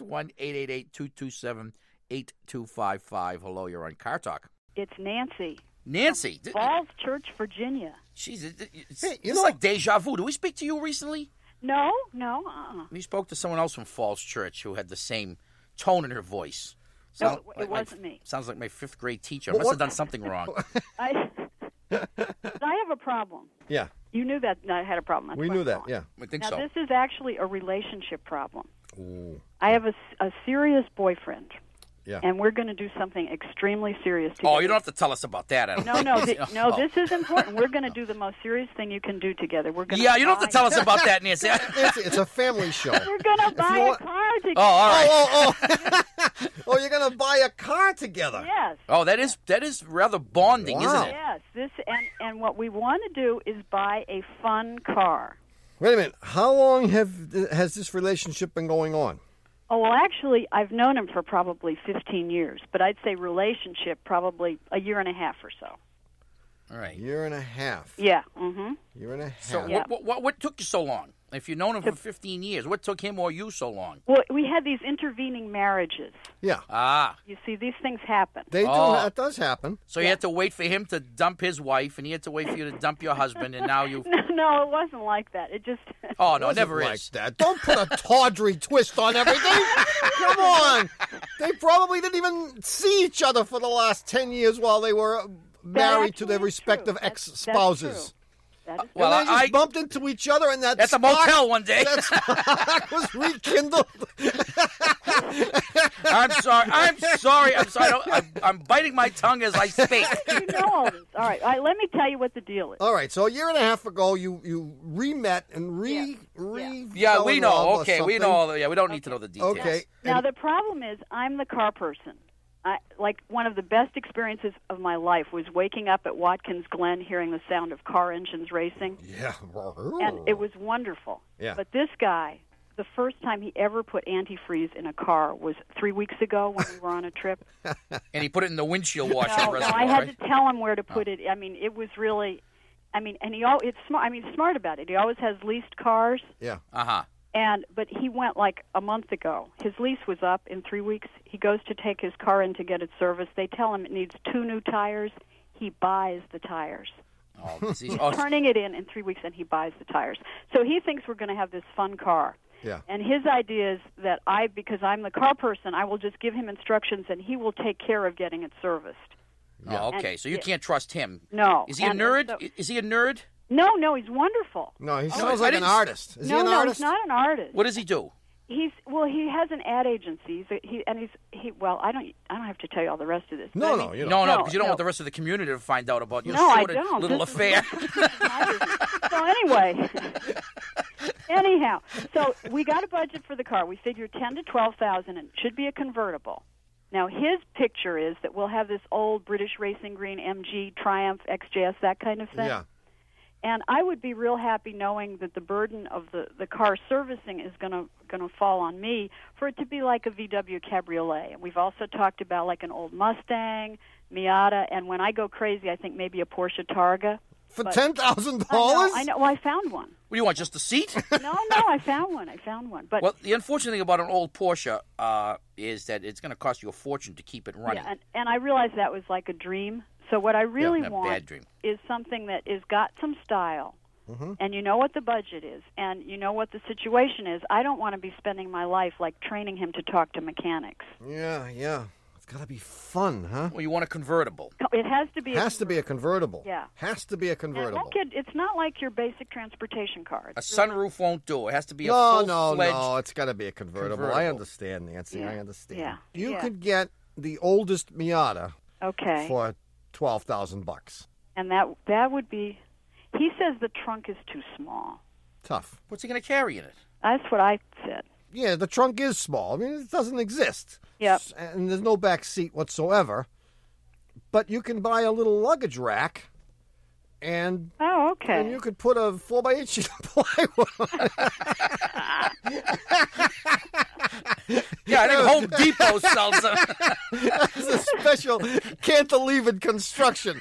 [SPEAKER 1] 1-888-227-8255. Hello, you're on Car Talk.
[SPEAKER 8] It's Nancy.
[SPEAKER 1] Nancy.
[SPEAKER 8] Falls Church, Virginia.
[SPEAKER 1] She's it's
[SPEAKER 2] Hey, you
[SPEAKER 1] it's
[SPEAKER 2] know-
[SPEAKER 1] like deja vu. Did we speak to you recently?
[SPEAKER 8] No.
[SPEAKER 1] We spoke to someone else from Falls Church who had the same tone in her voice.
[SPEAKER 8] No,
[SPEAKER 1] Sound
[SPEAKER 8] it wasn't me.
[SPEAKER 1] Sounds like my 5th grade teacher. I must have done something wrong.
[SPEAKER 8] I have a problem.
[SPEAKER 2] Yeah,
[SPEAKER 8] You knew that I had a problem. That's
[SPEAKER 2] we
[SPEAKER 8] why
[SPEAKER 2] knew
[SPEAKER 8] I'm
[SPEAKER 2] that.
[SPEAKER 8] calling.
[SPEAKER 2] Yeah.
[SPEAKER 1] I think
[SPEAKER 8] Now,
[SPEAKER 1] so.
[SPEAKER 8] this is actually a relationship problem.
[SPEAKER 2] Ooh.
[SPEAKER 8] I have a serious boyfriend,
[SPEAKER 2] Yeah.
[SPEAKER 8] and we're going to do something extremely serious together.
[SPEAKER 1] Oh, you don't have to tell us about that. I don't
[SPEAKER 8] No,
[SPEAKER 1] think.
[SPEAKER 8] no,
[SPEAKER 1] Oh.
[SPEAKER 8] this is important. We're going to do the most serious thing you can do together. We're going
[SPEAKER 1] Yeah, you don't have to tell us about that, Nancy.
[SPEAKER 2] It's a family show.
[SPEAKER 8] We're going to buy
[SPEAKER 2] want-
[SPEAKER 8] a car together.
[SPEAKER 1] Oh, all right.
[SPEAKER 2] Oh, you're gonna buy a car together.
[SPEAKER 8] Yes.
[SPEAKER 1] Oh, that is rather bonding,
[SPEAKER 2] Wow.
[SPEAKER 1] isn't it?
[SPEAKER 8] Yes. And what we want to do is buy a fun car.
[SPEAKER 2] Wait a minute. How long has this relationship been going on?
[SPEAKER 8] Oh, well, actually, I've known him for probably 15 years, but I'd say relationship probably a year and a half or so.
[SPEAKER 1] All right.
[SPEAKER 2] Year and a half.
[SPEAKER 8] Yeah. Mm-hmm.
[SPEAKER 2] Year and a half.
[SPEAKER 1] So
[SPEAKER 8] Yeah.
[SPEAKER 1] what took you so long? If you've known him for 15 years, what took him or you so long?
[SPEAKER 8] Well, we had these intervening marriages.
[SPEAKER 2] Yeah.
[SPEAKER 1] Ah.
[SPEAKER 8] You see, these things happen.
[SPEAKER 2] They do.
[SPEAKER 1] Oh.
[SPEAKER 2] That does happen.
[SPEAKER 1] So you had to wait for him to dump his wife, and he had to wait for you to dump your husband, and now you...
[SPEAKER 8] No, it wasn't like that. It just...
[SPEAKER 1] Oh, no, it
[SPEAKER 2] Wasn't
[SPEAKER 1] never
[SPEAKER 2] like
[SPEAKER 1] is.
[SPEAKER 2] that. Don't put a tawdry twist on everything. Come on. They probably didn't even see each other for the last 10 years while they were married to their
[SPEAKER 8] actually is
[SPEAKER 2] respective
[SPEAKER 8] true.
[SPEAKER 2] ex-spouses.
[SPEAKER 8] That's true. That is
[SPEAKER 1] Well,
[SPEAKER 2] And they just bumped into each other, and
[SPEAKER 1] That's a
[SPEAKER 2] spark-
[SPEAKER 1] motel one day.
[SPEAKER 2] That spark was rekindled.
[SPEAKER 1] I'm sorry. I'm biting my tongue as I speak.
[SPEAKER 8] You know all this. All right, let me tell you what the deal is.
[SPEAKER 2] All right, so a year and a half ago, you re-met and
[SPEAKER 1] Yeah,
[SPEAKER 2] fell
[SPEAKER 1] we
[SPEAKER 2] in
[SPEAKER 1] know.
[SPEAKER 2] love or
[SPEAKER 1] Okay, we
[SPEAKER 2] something.
[SPEAKER 1] know all the... Yeah, we don't need to know the details.
[SPEAKER 2] Okay.
[SPEAKER 8] Now,
[SPEAKER 2] And-
[SPEAKER 8] the problem is I'm the car person. Like one of the best experiences of my life was waking up at Watkins Glen hearing the sound of car engines racing.
[SPEAKER 2] yeah.
[SPEAKER 8] And it was wonderful.
[SPEAKER 2] Yeah.
[SPEAKER 8] But this guy, the first time he ever put antifreeze in a car was 3 weeks ago when we were on a trip.
[SPEAKER 1] And he put it in the windshield washer
[SPEAKER 8] No,
[SPEAKER 1] reservoir,
[SPEAKER 8] I had
[SPEAKER 1] right?
[SPEAKER 8] to tell him where to put it. I mean, it was really, and it's smart. I mean, smart about it. He always has leased cars.
[SPEAKER 2] Yeah.
[SPEAKER 1] Uh-huh.
[SPEAKER 8] But he went like a month ago. His lease was up in 3 weeks. He goes to take his car in to get it serviced. They tell him it needs 2 new tires. He buys the tires.
[SPEAKER 1] Oh,
[SPEAKER 8] He's turning it in 3 weeks, and he buys the tires. So he thinks we're going to have this fun car.
[SPEAKER 2] Yeah.
[SPEAKER 8] And his idea is that because I'm the car person, I will just give him instructions, and he will take care of getting it serviced.
[SPEAKER 1] Oh, okay.
[SPEAKER 8] And
[SPEAKER 1] So you
[SPEAKER 8] it-
[SPEAKER 1] can't trust him.
[SPEAKER 8] No.
[SPEAKER 1] Is he a
[SPEAKER 8] And
[SPEAKER 1] nerd?
[SPEAKER 8] so-
[SPEAKER 1] Is he a nerd?
[SPEAKER 8] No, he's wonderful.
[SPEAKER 2] No, he
[SPEAKER 1] I
[SPEAKER 2] sounds like an
[SPEAKER 1] didn't-
[SPEAKER 2] artist. Is he an
[SPEAKER 8] No,
[SPEAKER 2] artist?
[SPEAKER 8] he's not an artist.
[SPEAKER 1] What does he do?
[SPEAKER 8] He has an ad agency. Well, I don't have to tell you all the rest of this.
[SPEAKER 2] No,
[SPEAKER 8] but I
[SPEAKER 2] no,
[SPEAKER 8] mean-
[SPEAKER 2] you don't.
[SPEAKER 1] No,
[SPEAKER 8] No,
[SPEAKER 1] because you don't
[SPEAKER 8] no.
[SPEAKER 1] want the rest of the community to find out about your
[SPEAKER 8] No, I
[SPEAKER 1] sordid
[SPEAKER 8] don't.
[SPEAKER 1] little
[SPEAKER 8] This is
[SPEAKER 1] affair.
[SPEAKER 8] my business. So anyway, anyhow, so we got a budget for the car. We figured 10 to 12,000, and it should be a convertible. Now his picture is that we'll have this old British Racing Green MG Triumph XJS, that kind of thing.
[SPEAKER 2] Yeah.
[SPEAKER 8] And I would be real happy knowing that the burden of the car servicing is going to fall on me for it to be like a VW Cabriolet. And we've also talked about like an old Mustang, Miata, and when I go crazy, I think maybe a Porsche Targa.
[SPEAKER 2] For
[SPEAKER 8] But-
[SPEAKER 2] $10,000?
[SPEAKER 8] I know. Well, I found one.
[SPEAKER 1] What do you want, just a seat?
[SPEAKER 8] No, I found one. But
[SPEAKER 1] Well, the unfortunate thing about an old Porsche is that it's going to cost you a fortune to keep it running.
[SPEAKER 8] yeah, and I realized that was like a dream. So what I really
[SPEAKER 1] a
[SPEAKER 8] want
[SPEAKER 1] bad dream.
[SPEAKER 8] is something that is got some style. And you know what the budget is, and you know what the situation is. I don't want to be spending my life like training him to talk to mechanics.
[SPEAKER 2] Yeah. It's got to be fun, huh?
[SPEAKER 1] Well, you want a convertible.
[SPEAKER 8] It has to be.
[SPEAKER 2] Has to be a convertible.
[SPEAKER 8] Yeah.
[SPEAKER 2] Has to be a
[SPEAKER 8] And it
[SPEAKER 2] convertible.
[SPEAKER 8] won't get, it's not like your basic transportation car.
[SPEAKER 1] A
[SPEAKER 8] It's really-
[SPEAKER 1] sunroof won't do. It has to be a
[SPEAKER 2] No,
[SPEAKER 1] full-fledged...
[SPEAKER 2] it's got to be a convertible. I
[SPEAKER 1] convertible.
[SPEAKER 2] understand, Nancy. I understand.
[SPEAKER 8] Yeah.
[SPEAKER 2] You
[SPEAKER 8] Yeah.
[SPEAKER 2] could get the oldest Miata
[SPEAKER 8] Okay.
[SPEAKER 2] for $12,000.
[SPEAKER 8] And that would be. He says the trunk is too small.
[SPEAKER 2] Tough.
[SPEAKER 1] What's he going to carry in it?
[SPEAKER 8] That's what I said.
[SPEAKER 2] Yeah, the trunk is small. I mean, it doesn't exist.
[SPEAKER 8] Yep.
[SPEAKER 2] And there's no back seat whatsoever. But you can buy a little luggage rack, and
[SPEAKER 8] Oh, okay.
[SPEAKER 2] and you could put a 4x8 sheet of plywood on it.
[SPEAKER 1] Yeah, I think Home Depot sells them.
[SPEAKER 2] It's a special cantilevered construction.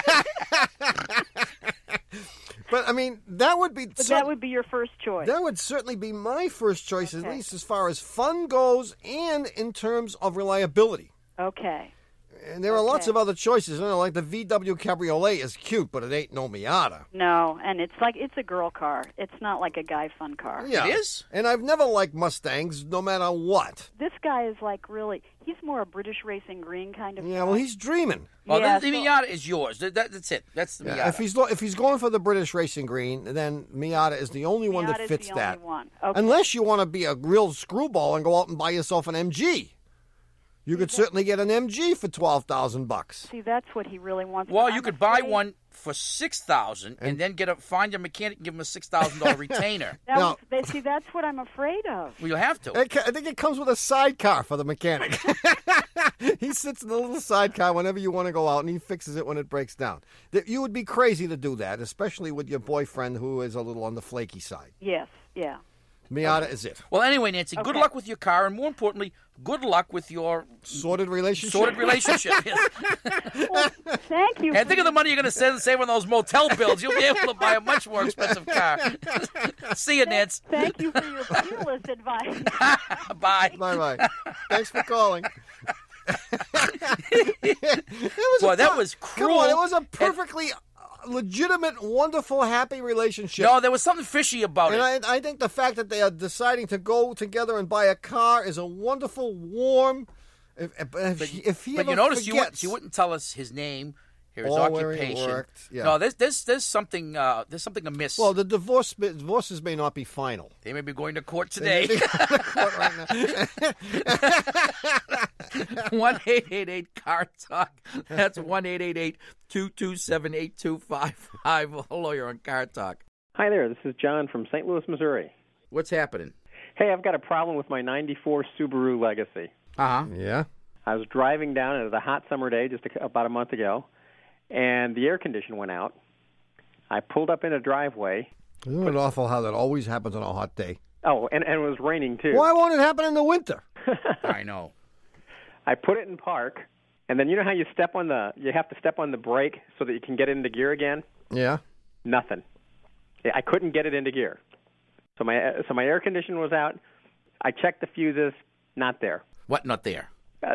[SPEAKER 2] But, I mean, that would be...
[SPEAKER 8] But that would be your first choice.
[SPEAKER 2] That would certainly be my first choice, at
[SPEAKER 8] Okay.
[SPEAKER 2] least as far as fun goes and in terms of reliability.
[SPEAKER 8] Okay.
[SPEAKER 2] And there are lots
[SPEAKER 8] Okay.
[SPEAKER 2] of other choices. You know, like the VW Cabriolet is cute, but it ain't no Miata.
[SPEAKER 8] No, and it's a girl car. It's not like a guy fun car.
[SPEAKER 2] Yeah.
[SPEAKER 1] It is?
[SPEAKER 2] And I've never liked Mustangs, no matter what.
[SPEAKER 8] This guy is like really. He's more a British Racing Green kind of.
[SPEAKER 2] Yeah,
[SPEAKER 8] guy.
[SPEAKER 2] well, he's dreaming.
[SPEAKER 1] Well,
[SPEAKER 8] Yeah,
[SPEAKER 1] the Miata is yours. That's it. That's the Miata.
[SPEAKER 2] Yeah, if he's going for the British Racing Green, then Miata is the only one that
[SPEAKER 8] Miata is
[SPEAKER 2] fits
[SPEAKER 8] the
[SPEAKER 2] that.
[SPEAKER 8] Only one. Okay.
[SPEAKER 2] Unless you want to be a real screwball and go out and buy yourself an MG. You could certainly get an MG for $12,000.
[SPEAKER 8] See, that's what he really wants.
[SPEAKER 1] Well,
[SPEAKER 8] I'm
[SPEAKER 1] you could buy
[SPEAKER 8] afraid
[SPEAKER 1] one for $6,000 and then find a mechanic and give him a $6,000 retainer.
[SPEAKER 8] That see, that's what I'm afraid of.
[SPEAKER 1] Well, you'll have to.
[SPEAKER 2] I think it comes with a sidecar for the mechanic. He sits in the little sidecar whenever you want to go out, and he fixes it when it breaks down. You would be crazy to do that, especially with your boyfriend who is a little on the flaky side.
[SPEAKER 8] Yes. Yeah.
[SPEAKER 2] Miata is it.
[SPEAKER 1] Well, anyway, Nancy, good luck with your car, and more importantly, good luck with your
[SPEAKER 2] Sordid relationship?
[SPEAKER 1] sordid relationship. Yes.
[SPEAKER 8] Well, thank you.
[SPEAKER 1] And think of the money you're going to save on those motel bills. You'll be able to buy a much more expensive car. See you, Nancy.
[SPEAKER 8] Thank you for your fearless advice.
[SPEAKER 1] Bye.
[SPEAKER 2] Bye-bye. Thanks for calling.
[SPEAKER 1] Boy, that was cruel.
[SPEAKER 2] Come on, it was a perfectly legitimate, wonderful, happy relationship.
[SPEAKER 1] No, there was something fishy about it.
[SPEAKER 2] And I think the fact that they are deciding to go together and buy a car is a wonderful, warm. If he
[SPEAKER 1] But
[SPEAKER 2] ever
[SPEAKER 1] you notice
[SPEAKER 2] forgets,
[SPEAKER 1] you wouldn't tell us his name, his
[SPEAKER 2] or where he
[SPEAKER 1] occupation.
[SPEAKER 2] worked, yeah.
[SPEAKER 1] No, there's something amiss.
[SPEAKER 2] Well, the divorces may not be final.
[SPEAKER 1] They may be going to court
[SPEAKER 2] They may
[SPEAKER 1] today.
[SPEAKER 2] be going to court right now.
[SPEAKER 1] 1-888-CAR-TALK. That's 1-888-227-8255. Hello, you're on Car Talk.
[SPEAKER 9] Hi there, this is John from St. Louis, Missouri.
[SPEAKER 1] What's happening?
[SPEAKER 9] Hey, I've got a problem with my 94 Subaru Legacy.
[SPEAKER 1] Uh-huh.
[SPEAKER 2] Yeah.
[SPEAKER 9] I was driving down, it was a hot summer day just about a month ago, and the air conditioner went out. I pulled up in a driveway.
[SPEAKER 2] Isn't it awful how that always happens on a hot day?
[SPEAKER 9] Oh, and it was raining too.
[SPEAKER 2] Why won't it happen in the winter?
[SPEAKER 1] I know.
[SPEAKER 9] I put it in park, and then you know how you have to step on the brake so that you can get into gear again?
[SPEAKER 2] Yeah.
[SPEAKER 9] Nothing. I couldn't get it into gear. So my air conditioner was out. I checked the fuses, not there.
[SPEAKER 1] What? Not there?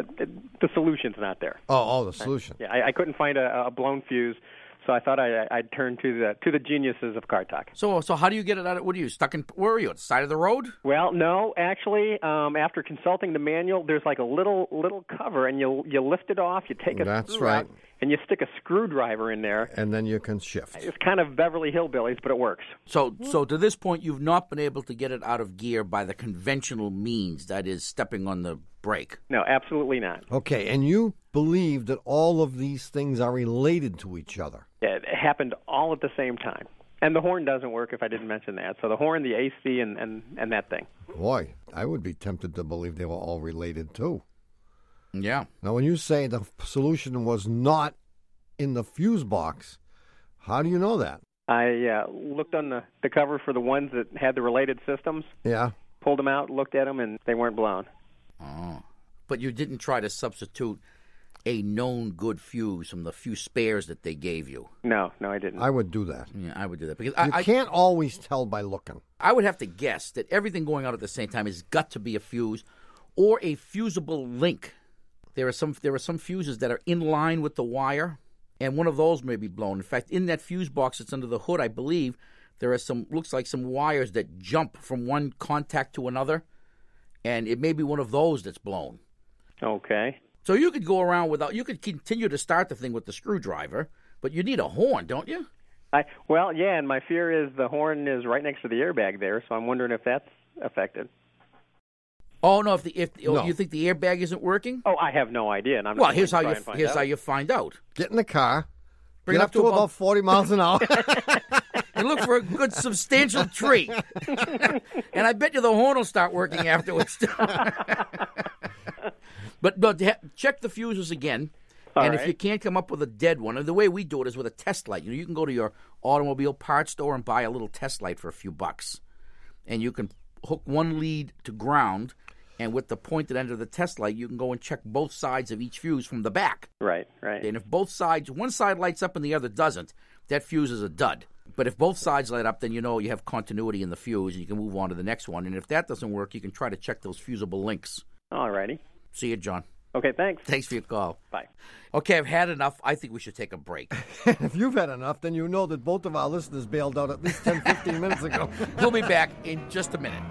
[SPEAKER 9] The solution's not there.
[SPEAKER 2] Oh, the solution.
[SPEAKER 9] Yeah, I couldn't find a blown fuse, so I thought I'd turn to the geniuses of Car Talk.
[SPEAKER 1] So how do you get it out? What are you stuck in? Where are you? At the side of the road?
[SPEAKER 9] Well, no, actually, after consulting the manual, there's like a little cover, and you lift it off, you take a
[SPEAKER 2] That's
[SPEAKER 9] screw
[SPEAKER 2] right.
[SPEAKER 9] out, and you stick a screwdriver in there.
[SPEAKER 2] And then you can shift.
[SPEAKER 9] It's kind of Beverly Hillbillies, but it works.
[SPEAKER 1] So to this point, you've not been able to get it out of gear by the conventional means, that is, stepping on the brake.
[SPEAKER 9] No, absolutely not.
[SPEAKER 2] Okay, and you believe that all of these things are related to each other.
[SPEAKER 9] It happened all at the same time. And the horn doesn't work if I didn't mention that. So the horn, the AC, and that thing.
[SPEAKER 2] Boy, I would be tempted to believe they were all related, too.
[SPEAKER 1] Yeah.
[SPEAKER 2] Now, when you say the solution was not in the fuse box, how do you know that?
[SPEAKER 9] I looked on the cover for the ones that had the related systems,
[SPEAKER 2] Yeah.
[SPEAKER 9] pulled them out, looked at them, and they weren't blown.
[SPEAKER 1] Oh. But you didn't try to substitute a known good fuse from the few spares that they gave you.
[SPEAKER 9] No, I didn't.
[SPEAKER 2] I would do that.
[SPEAKER 1] Yeah, I would do that. Because
[SPEAKER 2] You can't always tell by looking.
[SPEAKER 1] I would have to guess that everything going out at the same time has got to be a fuse or a fusible link. There are some fuses that are in line with the wire, and one of those may be blown. In fact, in that fuse box that's under the hood, I believe there are looks like some wires that jump from one contact to another, and it may be one of those that's blown.
[SPEAKER 9] Okay.
[SPEAKER 1] So you could go around you could continue to start the thing with the screwdriver, but you need a horn, don't you?
[SPEAKER 9] Well, yeah, and my fear is the horn is right next to the airbag there, so I'm wondering if that's affected.
[SPEAKER 1] Oh no!
[SPEAKER 2] No.
[SPEAKER 1] You think the airbag isn't working?
[SPEAKER 9] Oh, I have no idea. And I'm
[SPEAKER 1] Well,
[SPEAKER 9] not
[SPEAKER 1] here's
[SPEAKER 9] going
[SPEAKER 1] how
[SPEAKER 9] to try and find
[SPEAKER 1] here's
[SPEAKER 9] out.
[SPEAKER 1] how you find out.
[SPEAKER 2] Get in the car,
[SPEAKER 1] Bring
[SPEAKER 2] get
[SPEAKER 1] it
[SPEAKER 2] up to about 40 miles an hour.
[SPEAKER 1] And look for a good substantial tree. And I bet you the horn will start working afterwards. But check the fuses again. And if you can't come up with a dead one, and the way we do it is with a test light. You can go to your automobile parts store and buy a little test light for a few bucks. And you can hook one lead to ground, and with the pointed end of the test light, you can go and check both sides of each fuse from the back.
[SPEAKER 9] Right.
[SPEAKER 1] And if one side lights up and the other doesn't, that fuse is a dud. But if both sides light up, then you know you have continuity in the fuse, and you can move on to the next one. And if that doesn't work, you can try to check those fusible links.
[SPEAKER 9] All righty.
[SPEAKER 1] See you, John.
[SPEAKER 9] Okay, thanks.
[SPEAKER 1] Thanks for your call.
[SPEAKER 9] Bye.
[SPEAKER 1] Okay, I've had enough. I think we should take a break.
[SPEAKER 2] If you've had enough, then you know that both of our listeners bailed out at least 10, 15 minutes ago.
[SPEAKER 1] We'll be back in just a minute.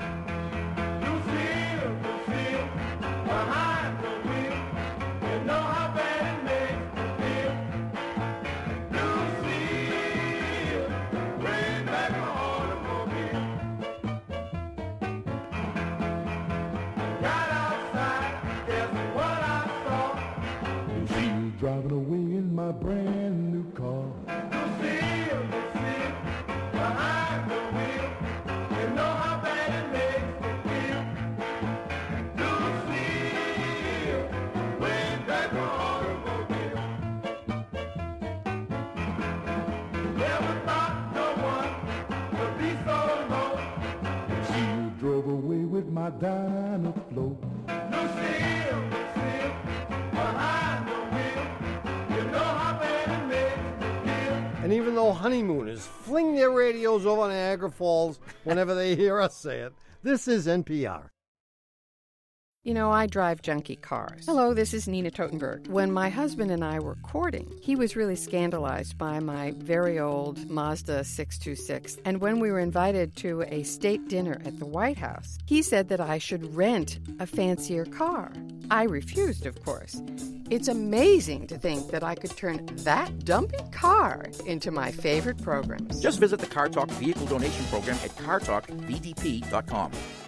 [SPEAKER 10] Driving away in my brand new car. Lucille, behind the wheel. You know how bad it makes diner floor. No seal, behind the wheel. You know how bad it makes me feel.
[SPEAKER 2] And even though honeymooners fling their radios over Niagara Falls whenever they hear us say it, this is NPR.
[SPEAKER 11] You know, I drive junky cars. Hello, this is Nina Totenberg. When my husband and I were courting, he was really scandalized by my very old Mazda 626. And when we were invited to a state dinner at the White House, he said that I should rent a fancier car. I refused, of course. It's amazing to think that I could turn that dumpy car into my favorite programs.
[SPEAKER 1] Just visit the Car Talk Vehicle Donation Program at cartalkvdp.com.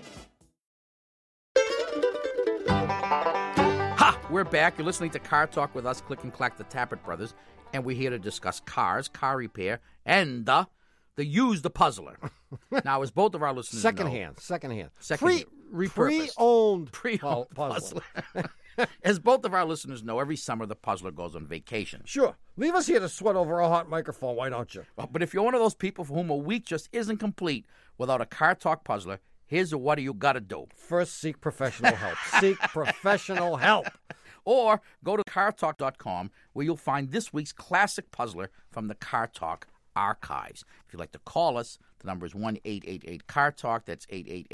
[SPEAKER 1] Ha! We're back. You're listening to Car Talk with us, Click and Clack, the Tappert Brothers, and we're here to discuss cars, car repair, and the Used Puzzler. Now, as both of our listeners
[SPEAKER 2] Secondhand.
[SPEAKER 1] repurposed.
[SPEAKER 2] Pre-owned
[SPEAKER 1] Puzzler. As both of our listeners know, every summer the puzzler goes on vacation.
[SPEAKER 2] Sure. Leave us here to sweat over a hot microphone, why don't you?
[SPEAKER 1] But if you're one of those people for whom a week just isn't complete without a Car Talk puzzler, here's what you got to do.
[SPEAKER 2] First, seek professional help. Seek professional help.
[SPEAKER 1] Or go to cartalk.com where you'll find this week's classic puzzler from the Car Talk archives. If you'd like to call us, the number is 1-888-CAR-TALK. That's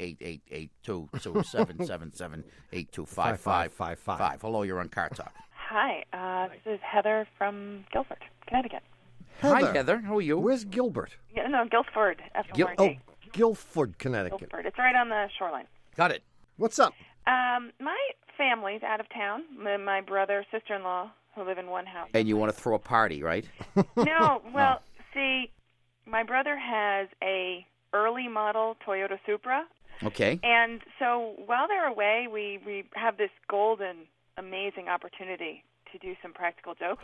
[SPEAKER 1] 888-822-777-8255. Hello, you're on Car Talk.
[SPEAKER 12] Hi, this is Heather from Guilford, Connecticut.
[SPEAKER 2] Heather.
[SPEAKER 1] Hi, Heather. How are you?
[SPEAKER 2] Where's Gilbert?
[SPEAKER 12] Yeah, no, Guilford, F-O-R-D.
[SPEAKER 2] Guilford, Connecticut.
[SPEAKER 12] Guilford. It's right on the shoreline.
[SPEAKER 1] Got it.
[SPEAKER 2] What's up?
[SPEAKER 12] My family's out of town. My brother, sister-in-law, who live in one house.
[SPEAKER 1] And you want to throw a party, right?
[SPEAKER 12] No, well, see, my brother has a early model Toyota Supra.
[SPEAKER 1] Okay.
[SPEAKER 12] And so while they're away, we have this golden, amazing opportunity to do some practical jokes.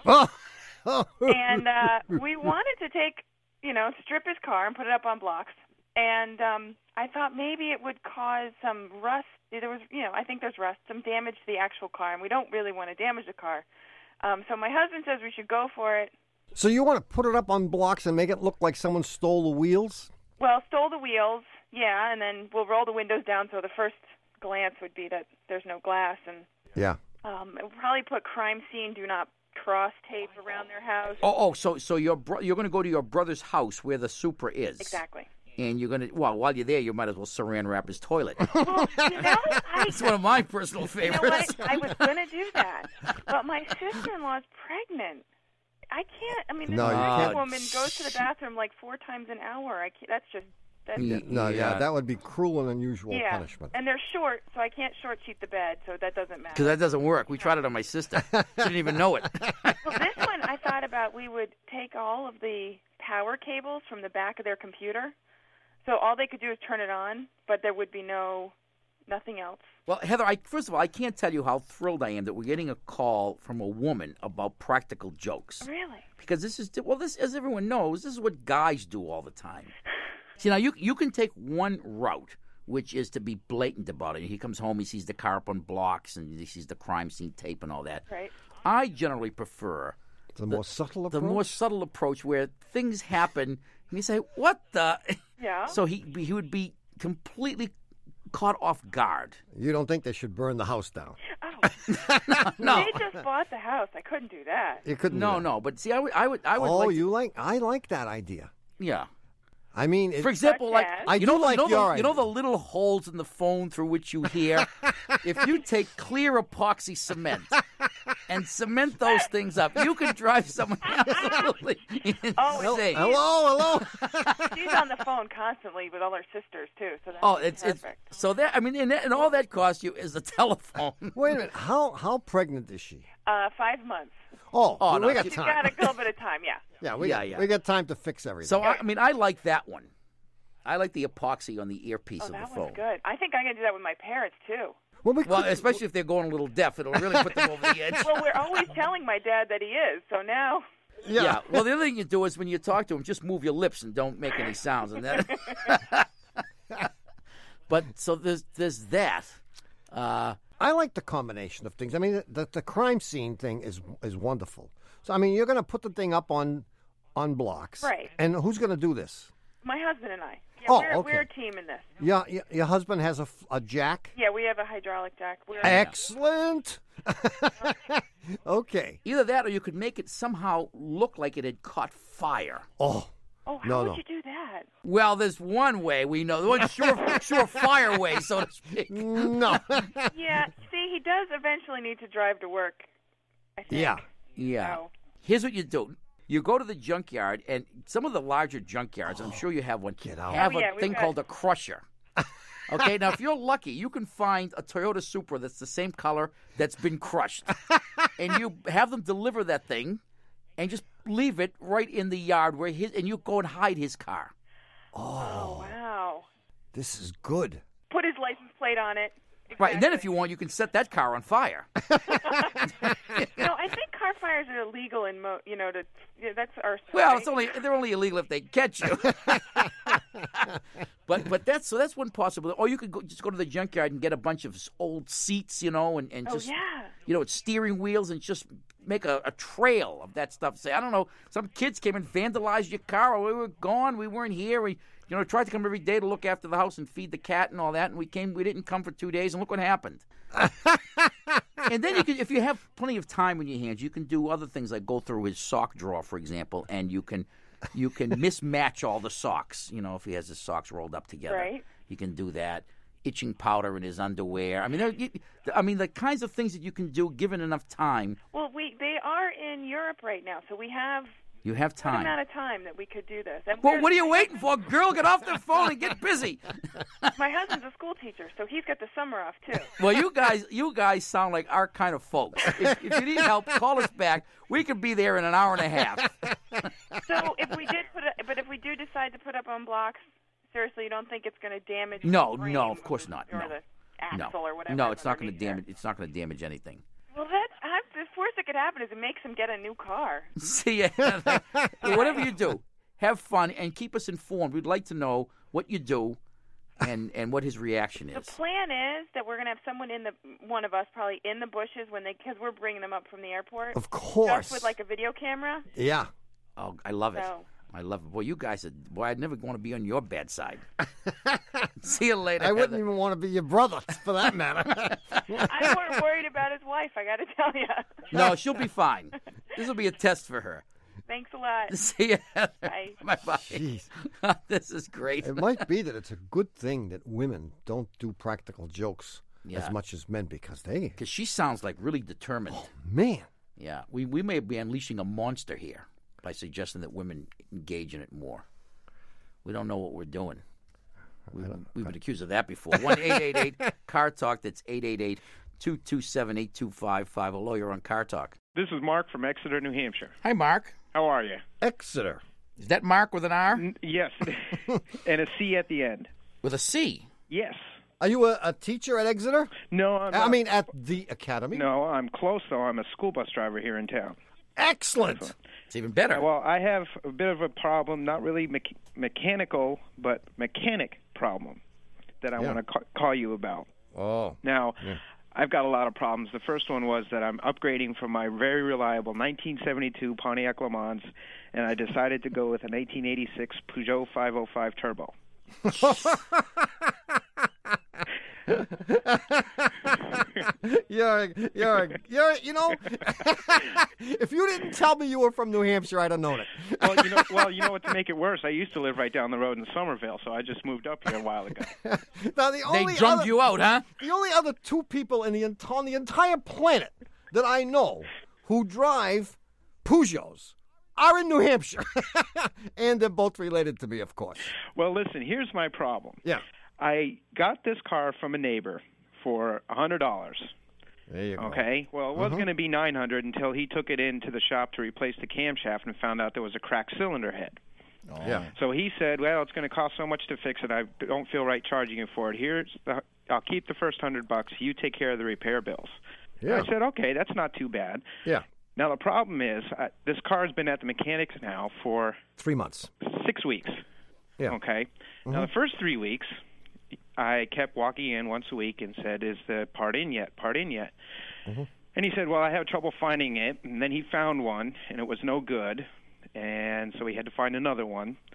[SPEAKER 12] And we wanted to strip his car and put it up on blocks. And I thought maybe it would cause some rust. There was, I think there's rust, some damage to the actual car, and we don't really want to damage the car. So my husband says we should go for it.
[SPEAKER 2] So you want to put it up on blocks and make it look like someone stole the wheels?
[SPEAKER 12] Well, stole the wheels, yeah, and then we'll roll the windows down so the first glance would be that there's no glass. And
[SPEAKER 2] yeah.
[SPEAKER 12] We'll probably put crime scene, do not cross tape around their house.
[SPEAKER 1] So you're going to go to your brother's house where the Supra is.
[SPEAKER 12] Exactly.
[SPEAKER 1] And you're going to, while you're there, you might as well saran wrap his toilet.
[SPEAKER 12] Well,
[SPEAKER 1] It's one of my personal favorites.
[SPEAKER 12] I was going to do that, but my sister-in-law is pregnant. I can't. I mean, this pregnant woman goes to the bathroom like 4 times an hour. I can't. That's just.
[SPEAKER 2] That would be cruel and unusual punishment.
[SPEAKER 12] And they're short, so I can't short sheet the bed, so that doesn't matter.
[SPEAKER 1] Because that doesn't work. We tried it on my sister. She didn't even know it.
[SPEAKER 12] Well, this one I thought about. We would take all of the power cables from the back of their computer, so all they could do is turn it on, but there would be nothing else.
[SPEAKER 1] Well, Heather, first of all, I can't tell you how thrilled I am that we're getting a call from a woman about practical jokes.
[SPEAKER 12] Really?
[SPEAKER 1] Because this, as everyone knows, this is what guys do all the time. See, now you can take one route, which is to be blatant about it. He comes home, he sees the car up on blocks, and he sees the crime scene tape and all that.
[SPEAKER 12] Right.
[SPEAKER 1] I generally prefer
[SPEAKER 2] the more subtle approach.
[SPEAKER 1] The more subtle approach where things happen, and you say, "What the?"
[SPEAKER 12] Yeah.
[SPEAKER 1] So he would be completely caught off guard.
[SPEAKER 2] You don't think they should burn the house down?
[SPEAKER 12] Oh.
[SPEAKER 1] No.
[SPEAKER 12] They just bought the house. I couldn't do that.
[SPEAKER 2] You couldn't.
[SPEAKER 1] No. But see, I would.
[SPEAKER 2] I like that idea.
[SPEAKER 1] Yeah.
[SPEAKER 2] I mean,
[SPEAKER 1] for example, like
[SPEAKER 2] you know
[SPEAKER 1] the little holes in the phone through which you hear. If you take clear epoxy cement and cement those things up, you can drive someone absolutely insane.
[SPEAKER 2] Hello.
[SPEAKER 12] She's on the phone constantly with all her sisters too. So that's perfect.
[SPEAKER 1] So that and all that costs you is a telephone.
[SPEAKER 2] Wait a minute, how pregnant is she?
[SPEAKER 12] 5 months.
[SPEAKER 2] Oh,
[SPEAKER 1] no,
[SPEAKER 2] we got time.
[SPEAKER 12] She's got a little bit of time, yeah.
[SPEAKER 2] Yeah, we got time to fix everything.
[SPEAKER 1] So I like that one. I like the epoxy on the earpiece of the phone.
[SPEAKER 12] That was good. I think I'm going to do that with my parents too.
[SPEAKER 2] Well,
[SPEAKER 1] especially if they're going a little deaf, it'll really put them over the edge.
[SPEAKER 12] Well, we're always telling my dad that he is, so now.
[SPEAKER 1] Yeah. Well, the other thing you do is when you talk to him, just move your lips and don't make any sounds, and that. But so there's that.
[SPEAKER 2] I like the combination of things. I mean, the crime scene thing is wonderful. So I mean, you're going to put the thing up on blocks,
[SPEAKER 12] right?
[SPEAKER 2] And who's going to do this?
[SPEAKER 12] My husband and I. Yeah,
[SPEAKER 2] Oh,
[SPEAKER 12] we're
[SPEAKER 2] okay.
[SPEAKER 12] a team in this.
[SPEAKER 2] Yeah, your husband has a jack?
[SPEAKER 12] Yeah, we have a hydraulic jack.
[SPEAKER 2] Excellent. Okay.
[SPEAKER 1] Either that or you could make it somehow look like it had caught fire.
[SPEAKER 2] Oh.
[SPEAKER 12] Oh, how
[SPEAKER 2] No,
[SPEAKER 12] would
[SPEAKER 2] no.
[SPEAKER 12] you do that?
[SPEAKER 1] Well, there's one way we know. The one surefire way, so to speak.
[SPEAKER 2] No.
[SPEAKER 12] Yeah, see, he does eventually need to drive to work, I think.
[SPEAKER 2] Yeah.
[SPEAKER 1] Yeah.
[SPEAKER 12] So,
[SPEAKER 1] Here's what you do. You go to the junkyard, and some of the larger junkyards, I'm sure you have one,
[SPEAKER 2] out.
[SPEAKER 1] have
[SPEAKER 12] Oh, yeah,
[SPEAKER 1] a
[SPEAKER 12] we've
[SPEAKER 1] thing
[SPEAKER 12] got-
[SPEAKER 1] called a crusher. Okay, now if you're lucky, you can find a Toyota Supra that's the same color that's been crushed. And you have them deliver that thing and just leave it right in the yard where and you go and hide his car.
[SPEAKER 2] Oh,
[SPEAKER 12] wow.
[SPEAKER 2] this is good.
[SPEAKER 12] Put his license plate on it.
[SPEAKER 1] Right, and then if you want, you can set that car on fire.
[SPEAKER 12] I think car fires are illegal in that's our.
[SPEAKER 1] Well, they're only illegal if they catch you. but that's one possibility. Or you could just go to the junkyard and get a bunch of old seats, and just it's steering wheels and just make a trail of that stuff. Say, I don't know, some kids came and vandalized your car, or we were gone, we weren't here. We tried to come every day to look after the house and feed the cat and all that, and we didn't come for 2 days, and look what happened. And then if you have plenty of time in your hands, you can do other things like go through his sock drawer, for example, and you can mismatch all the socks. If he has his socks rolled up together,
[SPEAKER 12] Right.
[SPEAKER 1] you can do that. Itching powder in his underwear. I mean, the kinds of things that you can do given enough time.
[SPEAKER 12] Well, they are in Europe right now, so we have
[SPEAKER 1] You have
[SPEAKER 12] a good
[SPEAKER 1] time.
[SPEAKER 12] amount of time that we could do this. And
[SPEAKER 1] Well, what are you waiting for, girl? Get off the phone and get busy.
[SPEAKER 12] My husband's a school teacher, so he's got the summer off too.
[SPEAKER 1] Well, you guys sound like our kind of folks. If you need help, call us back. We could be there in an hour and a half.
[SPEAKER 12] So if we do decide to put up on blocks, seriously, you don't think it's going to damage?
[SPEAKER 1] No,
[SPEAKER 12] the frame
[SPEAKER 1] no, of course not.
[SPEAKER 12] or
[SPEAKER 1] No,
[SPEAKER 12] the axle
[SPEAKER 1] no,
[SPEAKER 12] or whatever.
[SPEAKER 1] no. It's not going to
[SPEAKER 12] underneath there.
[SPEAKER 1] damage. It's not going to damage anything.
[SPEAKER 12] Well, the worst that could happen is it makes him get a new car.
[SPEAKER 1] See, whatever you do, have fun and keep us informed. We'd like to know what you do and what his reaction
[SPEAKER 12] The
[SPEAKER 1] is.
[SPEAKER 12] plan is that we're going to have one of us probably in the bushes because we're bringing them up from the airport.
[SPEAKER 2] Of course.
[SPEAKER 12] Just with like a video camera.
[SPEAKER 2] Yeah.
[SPEAKER 1] Oh, I love it.
[SPEAKER 12] So-
[SPEAKER 1] I love it. Boy, you guys I'd never want to be on your bad side. See you later.
[SPEAKER 2] I wouldn't
[SPEAKER 1] Heather.
[SPEAKER 2] even want to be your brother, for that matter.
[SPEAKER 12] I'm more worried about his wife, I got to tell you.
[SPEAKER 1] No, she'll be fine. This will be a test for her.
[SPEAKER 12] Thanks a lot.
[SPEAKER 1] See you.
[SPEAKER 12] Bye.
[SPEAKER 1] Bye-bye.
[SPEAKER 2] Jeez.
[SPEAKER 1] This is great.
[SPEAKER 2] It might be that it's a good thing that women don't do practical jokes
[SPEAKER 1] Yeah.
[SPEAKER 2] as much as men because
[SPEAKER 1] Because she sounds like really determined.
[SPEAKER 2] man.
[SPEAKER 1] Yeah, we may be unleashing a monster here by suggesting that women engage in it more. We don't know what we're doing. We've been accused of that before. 1-888-CAR-TALK. That's 888-227-8255. A lawyer on Car Talk.
[SPEAKER 13] This is Mark from Exeter, New Hampshire.
[SPEAKER 1] Hi, Mark.
[SPEAKER 13] How are you?
[SPEAKER 2] Exeter.
[SPEAKER 1] Is that Mark with an R?
[SPEAKER 13] Yes, and a C at the end.
[SPEAKER 1] With a C?
[SPEAKER 13] Yes.
[SPEAKER 2] Are you a teacher at Exeter?
[SPEAKER 13] No, I'm
[SPEAKER 2] I
[SPEAKER 13] not.
[SPEAKER 2] mean, at the academy?
[SPEAKER 13] No, I'm close, though. I'm a school bus driver here in town.
[SPEAKER 2] Excellent.
[SPEAKER 1] It's even better.
[SPEAKER 13] Well, I have a bit of a problem, not really mechanical, but mechanic problem that I want to call you about.
[SPEAKER 2] Oh.
[SPEAKER 13] Now, I've got a lot of problems. The first one was that I'm upgrading from my very reliable 1972 Pontiac Le Mans, and I decided to go with an 1886 Peugeot 505 Turbo.
[SPEAKER 2] you're if you didn't tell me you were from New Hampshire, I'd have known it.
[SPEAKER 13] Well, you know what? To make it worse, I used to live right down the road in Somerville, so I just moved up here a while ago.
[SPEAKER 2] Now,
[SPEAKER 1] They drummed you out, huh?
[SPEAKER 2] The only other two people on the entire planet that I know who drive Peugeots are in New Hampshire, and they're both related to me, of course.
[SPEAKER 13] Well, listen, here's my problem.
[SPEAKER 2] Yeah.
[SPEAKER 13] I got this car from a neighbor for $100.
[SPEAKER 2] There you go.
[SPEAKER 13] Okay. Well, it was going to be $900 until he took it into the shop to replace the camshaft and found out there was a cracked cylinder head.
[SPEAKER 2] Oh. Yeah.
[SPEAKER 13] So he said, "Well, it's going to cost so much to fix it. I don't feel right charging you for it. I'll keep the first $100. You take care of the repair bills."
[SPEAKER 2] Yeah.
[SPEAKER 13] I said, "Okay, that's not too bad."
[SPEAKER 2] Yeah.
[SPEAKER 13] Now the problem is, this car's been at the mechanics now for
[SPEAKER 2] 3 months.
[SPEAKER 13] 6 weeks.
[SPEAKER 2] Yeah.
[SPEAKER 13] Okay. Now the first 3 weeks, I kept walking in once a week and said, "Is the part in yet? Part in yet?" And he said, "Well, I have trouble finding it." And then he found one, and it was no good, and so he had to find another one.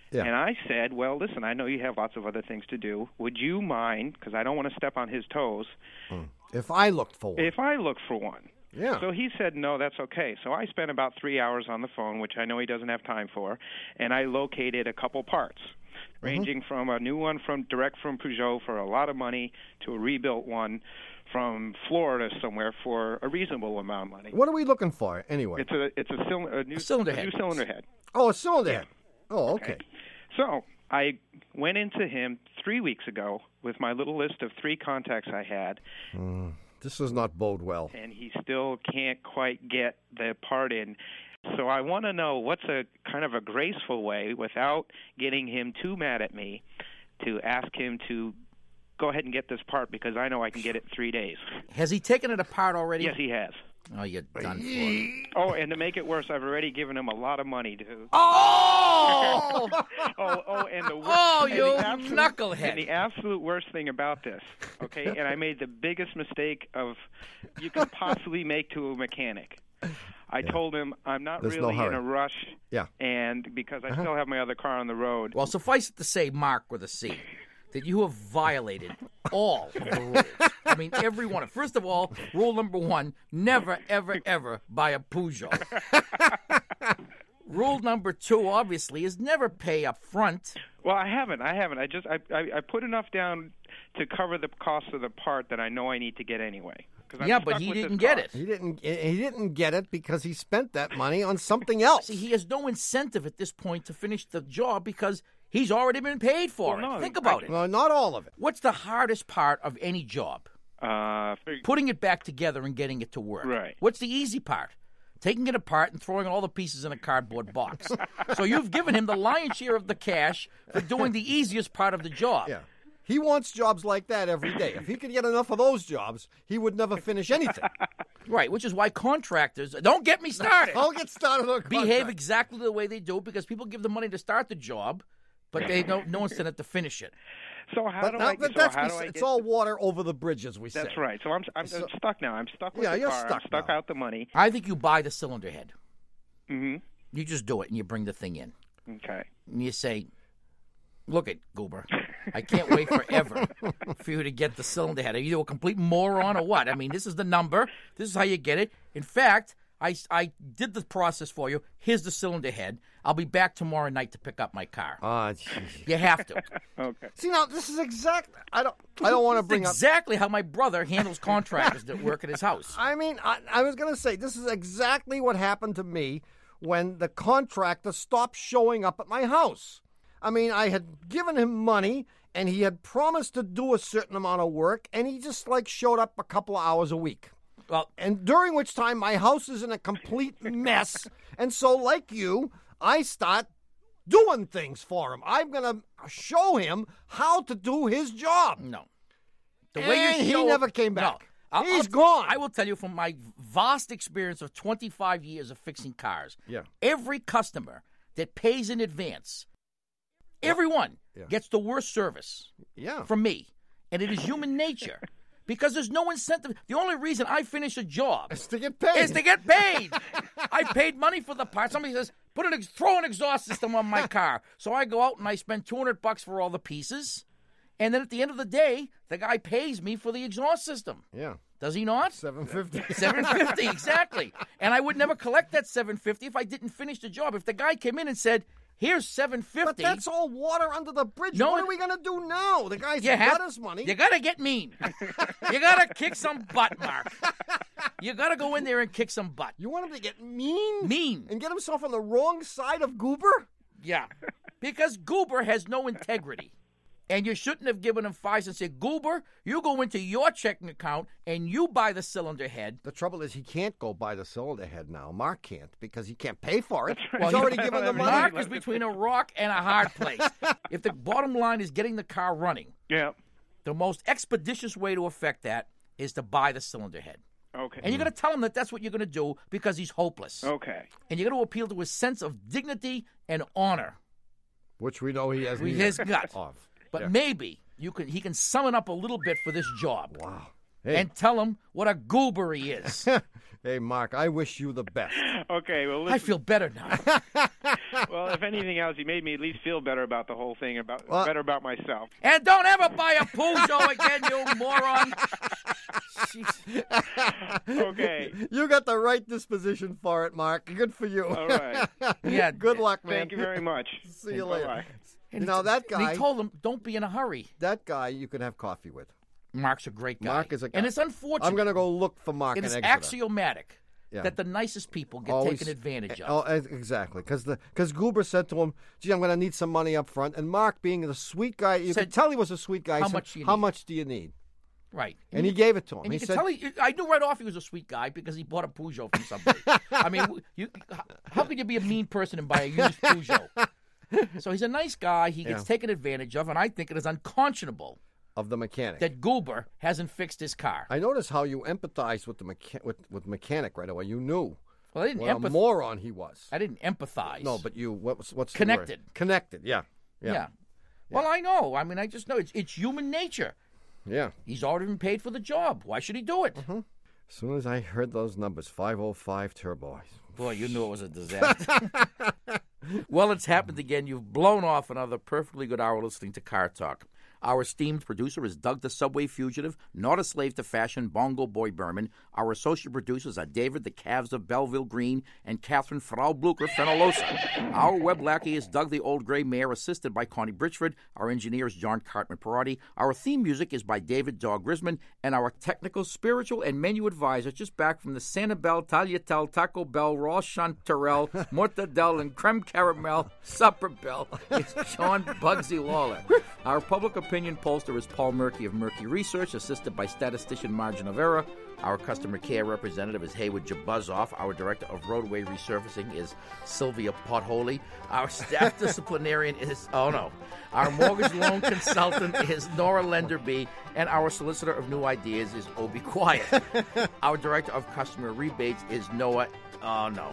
[SPEAKER 2] Yeah.
[SPEAKER 13] And I said, well, listen, I know you have lots of other things to do. Would you mind, because I don't want to step on his toes,
[SPEAKER 2] If I looked for one.
[SPEAKER 13] if I look for one?
[SPEAKER 2] Yeah.
[SPEAKER 13] So he said, no, that's okay. So I spent about 3 hours on the phone, which I know he doesn't have time for, and I located a couple parts, ranging from a new one direct from Peugeot for a lot of money to a rebuilt one from Florida somewhere for a reasonable amount of money.
[SPEAKER 2] What are we looking for anyway?
[SPEAKER 13] It's a new
[SPEAKER 1] cylinder head.
[SPEAKER 13] new cylinder head.
[SPEAKER 2] Oh, a cylinder head. Oh, okay.
[SPEAKER 13] So I went into him 3 weeks ago with my little list of 3 contacts I had,
[SPEAKER 2] This does not bode well.
[SPEAKER 13] and he still can't quite get the part in. So I want to know what's a kind of a graceful way, without getting him too mad at me, to ask him to go ahead and get this part, because I know I can get it in 3 days.
[SPEAKER 1] Has he taken it apart already?
[SPEAKER 13] Yes, he has.
[SPEAKER 1] Oh, you're done for.
[SPEAKER 13] Oh, and to make it worse, I've already given him a lot of money to.
[SPEAKER 1] Oh!
[SPEAKER 13] And the
[SPEAKER 1] Oh,
[SPEAKER 13] and
[SPEAKER 1] you
[SPEAKER 13] the absolute-
[SPEAKER 1] knucklehead.
[SPEAKER 13] And the absolute worst thing about this, okay, and I made the biggest mistake you could possibly make to a mechanic. I told him I'm not
[SPEAKER 2] There's no
[SPEAKER 13] really in
[SPEAKER 2] hurry.
[SPEAKER 13] a rush,
[SPEAKER 2] Yeah.
[SPEAKER 13] and because I still have my other car on the road.
[SPEAKER 1] Well, suffice it to say, Mark with a C, that you have violated all of the rules. I mean, every one. First of all, rule number 1, never, ever, ever buy a Peugeot. Rule number 2, obviously, is never pay up front.
[SPEAKER 13] Well, I haven't. I put enough down to cover the cost of the part that I know I need to get anyway. 'Cause I'm
[SPEAKER 1] Yeah,
[SPEAKER 13] stuck
[SPEAKER 1] but he
[SPEAKER 13] with this
[SPEAKER 1] didn't get
[SPEAKER 13] cost.
[SPEAKER 1] it.
[SPEAKER 2] He didn't get it because he spent that money on something else.
[SPEAKER 1] See, he has no incentive at this point to finish the job because he's already been paid for
[SPEAKER 13] Well,
[SPEAKER 1] it.
[SPEAKER 13] no,
[SPEAKER 1] Think about it.
[SPEAKER 2] Well, not all of it.
[SPEAKER 1] What's the hardest part of any job? Putting it back together and getting it to work.
[SPEAKER 13] Right.
[SPEAKER 1] What's the easy part? Taking it apart and throwing all the pieces in a cardboard box. So you've given him the lion's share of the cash for doing the easiest part of the job.
[SPEAKER 2] Yeah. He wants jobs like that every day. If he could get enough of those jobs, he would never finish anything.
[SPEAKER 1] Right, which is why contractors, don't get me started.
[SPEAKER 2] Don't get started on
[SPEAKER 1] Behave
[SPEAKER 2] contract.
[SPEAKER 1] exactly the way they do because people give them money to start the job, but they have no incentive to finish it.
[SPEAKER 13] So how
[SPEAKER 2] But
[SPEAKER 13] do
[SPEAKER 2] now,
[SPEAKER 13] I?
[SPEAKER 2] but
[SPEAKER 13] So
[SPEAKER 2] that's
[SPEAKER 13] how do I
[SPEAKER 2] it's
[SPEAKER 13] get?
[SPEAKER 2] all water over the bridge, as we say.
[SPEAKER 13] That's right. So I'm stuck now. I'm stuck with
[SPEAKER 2] Yeah,
[SPEAKER 13] the
[SPEAKER 2] you're
[SPEAKER 13] car.
[SPEAKER 2] stuck
[SPEAKER 13] I'm stuck
[SPEAKER 2] now.
[SPEAKER 13] out the money.
[SPEAKER 1] I think you buy the cylinder head.
[SPEAKER 13] Mm-hmm.
[SPEAKER 1] You just do it and you bring the thing in.
[SPEAKER 13] Okay.
[SPEAKER 1] And you say, look it, Goober, I can't wait forever for you to get the cylinder head. Are you a complete moron or what? I mean, this is the number. This is how you get it. In fact, I did the process for you. Here's the cylinder head. I'll be back tomorrow night to pick up my car. You have to.
[SPEAKER 13] Okay.
[SPEAKER 2] See, now, this is exact. I don't want to bring up.
[SPEAKER 1] Exactly how my brother handles contractors that work at his house.
[SPEAKER 2] I mean, I was going to say, this is exactly what happened to me when the contractor stopped showing up at my house. I mean, I had given him money, and he had promised to do a certain amount of work, and he just, showed up a couple of hours a week.
[SPEAKER 1] Well,
[SPEAKER 2] and during which time my house is in a complete mess, and so, like you, I start doing things for him. I'm going to show him how to do his job.
[SPEAKER 1] No.
[SPEAKER 2] And he never came back.
[SPEAKER 1] No.
[SPEAKER 2] He's gone.
[SPEAKER 1] I will tell you from my vast experience of 25 years of fixing cars,
[SPEAKER 2] Yeah.
[SPEAKER 1] every customer that pays in advance, everyone gets the worst service from me. And it is human nature. Because there's no incentive. The only reason I finish a job
[SPEAKER 2] is to get paid.
[SPEAKER 1] I paid money for the part. Somebody says, throw an exhaust system on my car. So I go out and I spend $200 for all the pieces. And then at the end of the day, the guy pays me for the exhaust system.
[SPEAKER 2] Yeah.
[SPEAKER 1] Does he not?
[SPEAKER 2] $750.
[SPEAKER 1] $750, exactly. And I would never collect that $750 if I didn't finish the job. If the guy came in and said, here's $750.
[SPEAKER 2] But that's all water under the bridge.
[SPEAKER 1] No,
[SPEAKER 2] what are we going to do now? The guy's
[SPEAKER 1] You
[SPEAKER 2] got his money.
[SPEAKER 1] You got to get mean. You got to kick some butt, Mark. You got to go in there and kick some butt.
[SPEAKER 2] You want him to get mean?
[SPEAKER 1] Mean.
[SPEAKER 2] And get himself on the wrong side of Goober?
[SPEAKER 1] Yeah. Because Goober has no integrity. And you shouldn't have given him $5 and said, Goober, you go into your checking account and you buy the cylinder head.
[SPEAKER 2] The trouble is he can't go buy the cylinder head now. Mark can't because he can't pay for it.
[SPEAKER 1] Well,
[SPEAKER 2] He's already given the money.
[SPEAKER 1] Mark is between a rock and a hard place. If the bottom line is getting the car running, the most expeditious way to affect that is to buy the cylinder head.
[SPEAKER 13] Okay.
[SPEAKER 1] And you're going to tell him that that's what you're going to do because he's hopeless.
[SPEAKER 13] Okay.
[SPEAKER 1] And you're going to appeal to his sense of dignity and honor.
[SPEAKER 2] Which we know he has.
[SPEAKER 1] He has got.
[SPEAKER 2] Of.
[SPEAKER 1] But
[SPEAKER 2] Yeah.
[SPEAKER 1] maybe he can sum it up a little bit for this job.
[SPEAKER 2] Wow. Hey.
[SPEAKER 1] And tell him what a goober he is.
[SPEAKER 2] Hey, Mark, I wish you the best.
[SPEAKER 13] Okay, well,
[SPEAKER 1] I feel better now.
[SPEAKER 13] Well, if anything else, he made me at least feel better about the whole thing, better about myself.
[SPEAKER 1] And don't ever buy a Peugeot again, you moron.
[SPEAKER 13] Okay.
[SPEAKER 2] You got the right disposition for it, Mark. Good for you.
[SPEAKER 13] All right.
[SPEAKER 1] Yeah.
[SPEAKER 2] Good luck, man.
[SPEAKER 13] Thank you very much.
[SPEAKER 2] See you later.
[SPEAKER 13] Bye-bye.
[SPEAKER 1] And
[SPEAKER 2] that guy.
[SPEAKER 1] he told him, don't be in a hurry.
[SPEAKER 2] That guy you can have coffee with.
[SPEAKER 1] Mark's a great guy.
[SPEAKER 2] Mark is a guy.
[SPEAKER 1] And it's unfortunate.
[SPEAKER 2] I'm going to go look for Mark in
[SPEAKER 1] It is
[SPEAKER 2] Exeter.
[SPEAKER 1] axiomatic that the nicest people get taken advantage of.
[SPEAKER 2] Oh, exactly. Because Goober said to him, gee, I'm going to need some money up front. And Mark, being the sweet guy, you could tell he was a sweet guy.
[SPEAKER 1] How
[SPEAKER 2] said,
[SPEAKER 1] much do you
[SPEAKER 2] How
[SPEAKER 1] need?
[SPEAKER 2] much do you need?
[SPEAKER 1] Right.
[SPEAKER 2] And he gave it to him.
[SPEAKER 1] And
[SPEAKER 2] he
[SPEAKER 1] you
[SPEAKER 2] said,
[SPEAKER 1] can tell I knew right off he was a sweet guy because he bought a Peugeot from somebody. I mean, how could you be a mean person and buy a used Peugeot? So he's a nice guy. He gets taken advantage of, and I think it is unconscionable
[SPEAKER 2] of the mechanic
[SPEAKER 1] that Goober hasn't fixed his car.
[SPEAKER 2] I noticed how you empathized with the mechanic right away. You knew.
[SPEAKER 1] Well, I didn't
[SPEAKER 2] what a moron he was.
[SPEAKER 1] I didn't empathize.
[SPEAKER 2] No, but you. What's
[SPEAKER 1] connected?
[SPEAKER 2] The word? Connected. Yeah.
[SPEAKER 1] Well, I know. I mean, I just know it's human nature.
[SPEAKER 2] Yeah.
[SPEAKER 1] He's already been paid for the job. Why should he do it?
[SPEAKER 2] As soon as I heard those numbers, 505 Turbo.
[SPEAKER 1] Boy, you knew it was a disaster. Well, it's happened again. You've blown off another perfectly good hour listening to Car Talk. Our esteemed producer is Doug the Subway Fugitive, not a slave to fashion, Bongo Boy Berman. Our associate producers are David the Calves of Belleville Green and Catherine Frau Blucher Fenolosa. Our web lackey is Doug the Old Gray Mare, assisted by Connie Britchford. Our engineer is John Cartman Perotti. Our theme music is by David Dog Grisman. And our technical, spiritual, and menu advisor, just back from the Sanibel, Tagliatelle, Taco Bell, Raw Chanterelle, Mortadelle, and Creme Caramel Supper Bell, is Sean Bugsy Lawler. Our public opinion pollster is Paul Murky of Murky Research, assisted by statistician Margin of Error. Our customer care representative is Haywood Jabuzzoff. Our director of roadway resurfacing is Sylvia Potholy. Our staff disciplinarian is, our mortgage loan consultant is Nora Lenderby. And our solicitor of new ideas is Obie Quiet. Our director of customer rebates is Noah. Oh, no.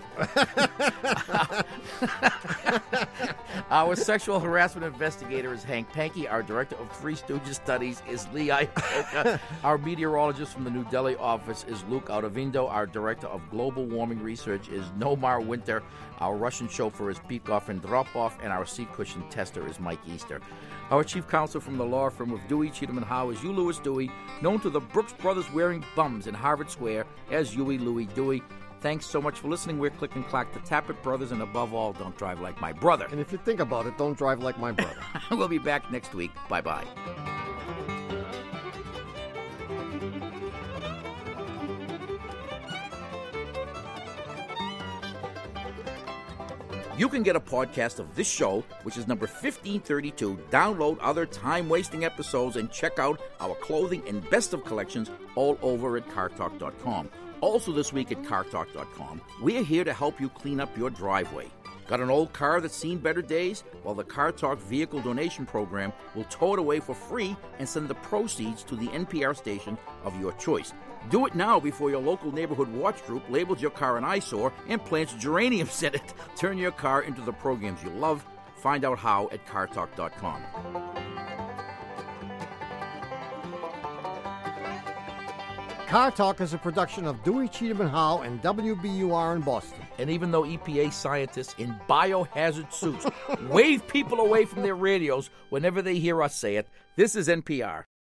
[SPEAKER 1] Our sexual harassment investigator is Hank Pankey. Our director of Three Stooges studies is Lee Iacocca. Our meteorologist from the New Delhi office is Luke Autovindo. Our director of global warming research is Nomar Winter. Our Russian chauffeur is Peekoff and Dropoff. And our seat cushion tester is Mike Easter. Our chief counsel from the law firm of Dewey, Cheatham & Howe is Hugh Lewis Dewey, known to the Brooks Brothers wearing bums in Harvard Square as Huey Louie Dewey. Thanks so much for listening. We're Click and Clack, the Tappet Brothers, and above all, don't drive like my brother.
[SPEAKER 2] And if you think about it, don't drive like my brother.
[SPEAKER 1] We'll be back next week. Bye-bye. You can get a podcast of this show, which is number 1532, download other time-wasting episodes, and check out our clothing and best of collections all over at cartalk.com. Also this week at cartalk.com, we're here to help you clean up your driveway. Got an old car that's seen better days? Well, the Car Talk Vehicle Donation Program will tow it away for free and send the proceeds to the NPR station of your choice. Do it now before your local neighborhood watch group labels your car an eyesore and plants geraniums in it. Turn your car into the programs you love. Find out how at cartalk.com.
[SPEAKER 2] Car Talk is a production of Dewey, Cheatham & Howe and WBUR in Boston.
[SPEAKER 1] And even though EPA scientists in biohazard suits wave people away from their radios whenever they hear us say it, this is NPR.